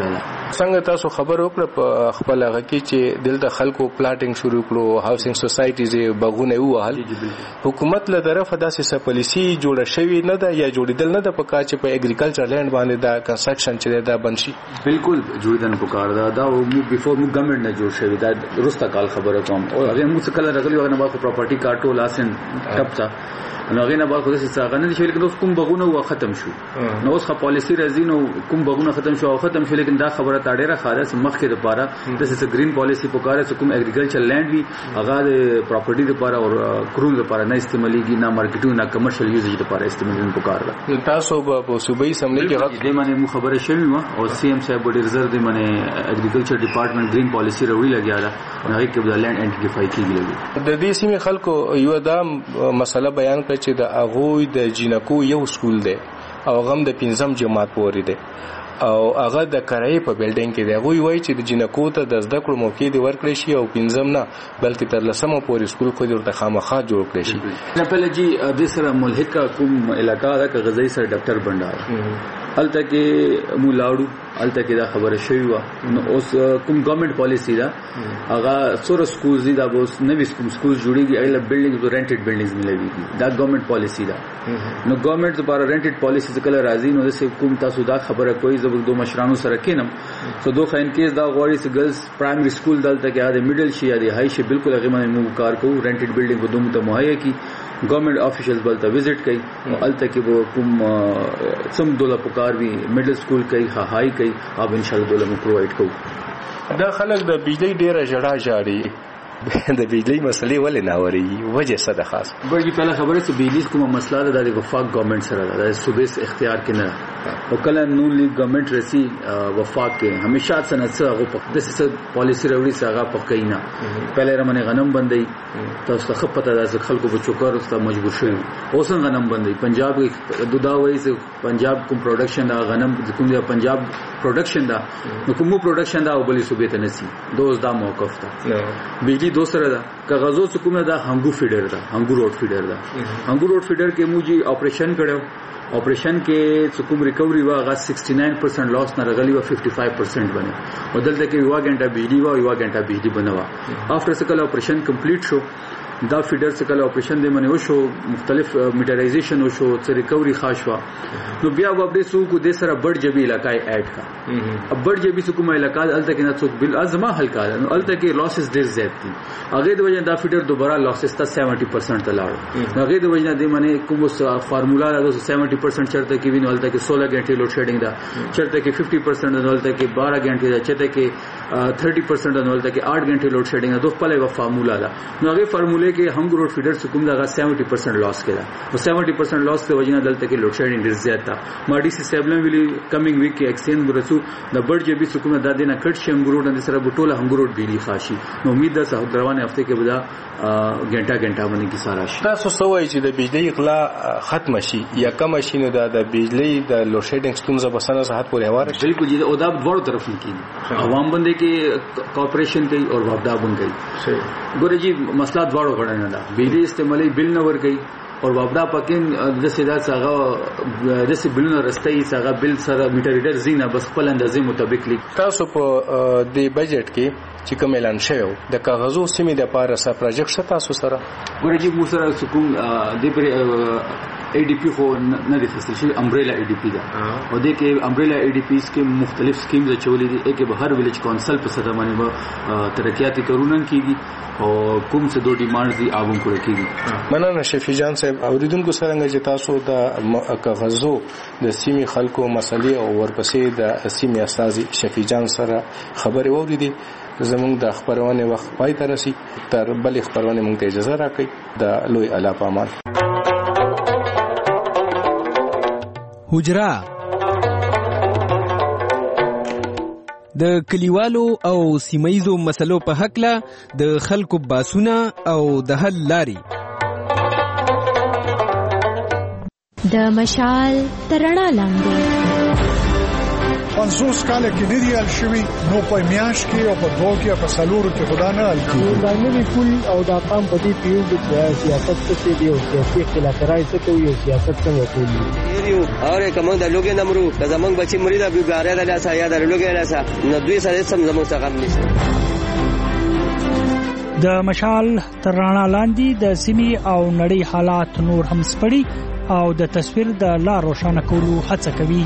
څنګه تاسو خبر وکړه په خپل هغه کې چې دلته خلکو پلاټینګ شروع کړو هاوسینګ سوسایټیز بغونه ووهل حکومت له طرفه داسې پالیسی جوړه شوی نه ده یا جوړیدل نه ده په کار چې په اګریکلچر لینډ باندې دا کنسټرکشن چې دا بنشي بالکل جوړیدل په کار دا مو بیفور مو ګورنمنت نه جوړ شوی دا رستا کال خبره کوم او هغه مو څه کله راغلی هغه نه با پراپرټي کارټو لاسن ټپتا نو هغه نه با خو داسې څنګه نه شي لیکن اوس کوم بغونه و ختم شو نو اوس خو پالیسی راځي نو کوم بغونه ختم شو او ختم شو لیکن دا خبره تا ډیره خاصه مخکې لپاره داسې گرین پالیسی په کار چې کوم اګریکلچر لینډ وی هغه د پراپرټي لپاره او کرون لپاره نه استعماليږي نه مارکیټو نه کمرشل یوزیج لپاره استعمالون په کار ده تاسو په صوبایي سملي کې غږ دې باندې مو خبره شوی و او سی ایم صاحب ډیر زر دې باندې اګریکلچر ډپارټمنټ گرین پالیسی راوړي لګیا ده هغه کې د لینډ انټیفای کیږي د دې سیمې خلکو یو دا مسله بیان کړ چې د اغوی د جنکو یو سکول دی او غم د 5م جماعت پورې دی او هغه د کرای په بلډینګ کې دی غوي وای چې د جنکو ته د زده کړو موقع دی ورکړی شي او 5م نه بلکې تر 10م پورې سکول خو ورته خامخا جوړ کړی شي نه پهله جی د سره ملحقه کوم علاقہ دا غزای سره ډاکټر بندار الته کې مو لاړو الته کې دا خبره شوی و نو اوس کوم ګورنمنت پالیسی دا هغه سور سکولز دي دا اوس نوې کوم سکولز جوړیږي ایله بلډینګز او رینټډ بلډینګز ملويږي دا ګورنمنت پالیسی دا نو ګورنمنت لپاره رینټډ پالیسی څخه راځي نو د کوم تاسو دا خبره کوي زبر دوه مشرانو سره کینم سو دوه ان کیس دا غوړي چې ګرلز پرایمری سکول دلته کې دا میډل شي یا د های شي بالکل هغه باندې مو کار کوو رینټډ بلډینګ په دوه ته مهیا کی گورنمنٹ آفیشلز بلته وزٹ کوي او الته کې وو کوم سم دوله پکار وی میډل سکول کوي هاي کوي او ان شاء الله دوله مو پرووایډ کوو دا خلک د بجلی ډیره جړه جاړي د بجلی مسلې ولې نه اوري وجه څه ده خاص ګورګي پهله خبره چې بجلی کومه مسله ده د وفاق ګورنمنت سره ده د صوبې اختیار کې نه او کله نون لیگ ګورنمنت رسی وفاق کې همیشه څنګه هغه په داسې پالیسی راوړي چې هغه پکې نه پهله رمنه غنم بندي تاسو ته پته ده چې خلکو په چوکر واست مجبور شوی اوس غنم بندي پنجاب کې دودا وایي چې پنجاب کوم پروډکشن دا غنم کوم دی پنجاب پروډکشن دا نو کوم پروډکشن دا او بلې صوبې ته نسی دوز دا موقف ده بجلی دوسره ده کاغذو څخه کومه ده هنګو فیډر ده هنګو روډ فیډر ده هنګو روډ فیډر کې موږي اپریشن کړو اپریشن کې څه کوم ریکوري واغه 69% لاس نه راغلی و 55% بنه او دلته کې یو غنټه بجلی و یو غنټه بجلی بنوا افټر سکل اپریشن کمپلیټ شو دا فیډر سکل اپریشن د منو شو مختلف میټرایزیشن شو څه ریکوري خاصوا نو بیا و اپډیټ سو کو د سره بڑ جبی علاقای اډ کا اب بڑ جبی سو کومه علاقہ الته کې نه څوک بل ازما حل کا نو الته کې لاسز ډیر زیات دي هغه د وجه دا فیډر دوباره لاسز ته 70% ته لاړ هغه د وجه د منه کوم فارمولا د 70% چرته کې وینو الته کې 16 غنټه لوډ شیډینګ دا چرته کې 50% د الته کې 12 غنټه دا چرته کې 30% د الته کې 8 غنټه لوډ شیډینګ دا په لږه فارمولا دا نو هغه فارمولا کې هنګ روډ فیډر څخه کوم دا 70% لاس کړه او 70% لاس ته وجنه دلته کې لوډ شیډینګ ډیر زیات تا ما ډي سي سیبلن ویلي کمینګ ویک کې ایکسچینج ورسو د بڑ جبي څخه کوم دا دینه کټ شم روډ د سره بټوله هنګ روډ بیلی خاصي نو امید ده چې روانه هفته کې بدا غنټه باندې کې سارا شي تاسو سوای چې د بجلی اغلا ختم شي یا کم شي نو د بجلی د لوډ شیډینګ ستونزه بسنه صحت پورې هواره شي بالکل جی او دا دوه طرف نه کیږي عوام باندې کې کوآپریشن کوي او وابدا باندې کوي ګورې جی مسله دواړو غړنه ده بجلی استعمالي بل نه ور کوي اور وابدا پکې د سیدا څنګه د سې بلونه رستای څنګه بل سره میټر ریډر زینا بس خپل اندازې مطابق لیک تاسو په د بجټ کې چې کوم اعلان شوی د کاغذو سیمې د پاره سره پروجیکټ شته تاسو سره ګورې جی مو سره کوم د پر ای ډی پی خو نه دي فصل شي امبریلا ای ډی پی دا او د کې امبریلا ای ډی پیز کې مختلف سکیمز چولې دي کې به هر ویلیج کونسل په سره باندې ترقیاتی کارونه کیږي او کوم څه دوه ډیمانډز دي اوبم کول کیږي مننه شفیع جان صاحب اوریدونکو سره چې تاسو د کاغذو د سیمې خلکو مسلې او ورپسې د سیمې استاذ شفیع جان سره خبرې ووریدي زموږ د خبرونه وخت پای ته رسي تر بل خبرونه مونږ ته اجازه راکړي د لوی اعلی پامان حجرا د کلیوالو او سیمایزو مسلو په حق له د خلکو باسونه او د حل لاري د مشال ترڼا لاندې 50 کال کې نه دی ال شوی نو په میاش کې او په دوه کې په سالورو کې خدا نه ال کې دا نه کول او دا قام په دې پیو د سیاست څخه دی او سیاسي خلافکارای څخه یو سیاست څنګه کوي یو او کوم د لوګي نمرو که زمونږ بچي مرید بیګاره د لاسه یا د لوګي لاسه نو دوی سره سم زموږ څخه غم نشته. د مشال تر رڼا لاندې د سیمې او نړۍ حالات نور هم سپړي او د تصویر د لا روښانه کولو هڅه کوي.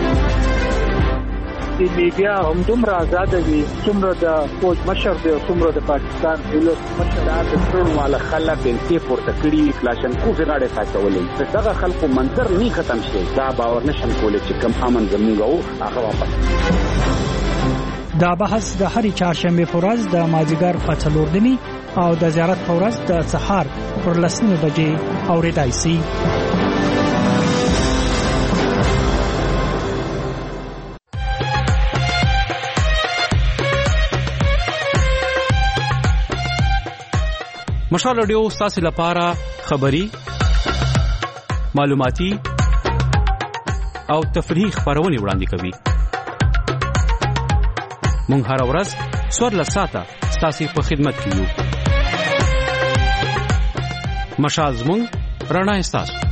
د میډیا هم دومره آزاد وي څومره د فوج مشر دی او څومره د پاکستان دولت مشر د ټول والا خلک انتي پورته کړي کلاشنکوف غاړه ساتولې دغه خلکو منظر نه ختم شي دا باور نشم کولای چې کم امن زموږ او هغه واپس. دا بحث د هرې چهارشنبه په ورځ د مازیګر په 4 او د زیارت په ورځ د سهار پر 10 بجې اورېدای شي. مشال رادیو ستاسو لپاره خبری، معلوماتي او تفریحي خبرونه وړاندې کوي. مونږ هر ورځ 14 ساعته ستاسو په خدمت کې یو. مشال زموږ رڼا ستاسو.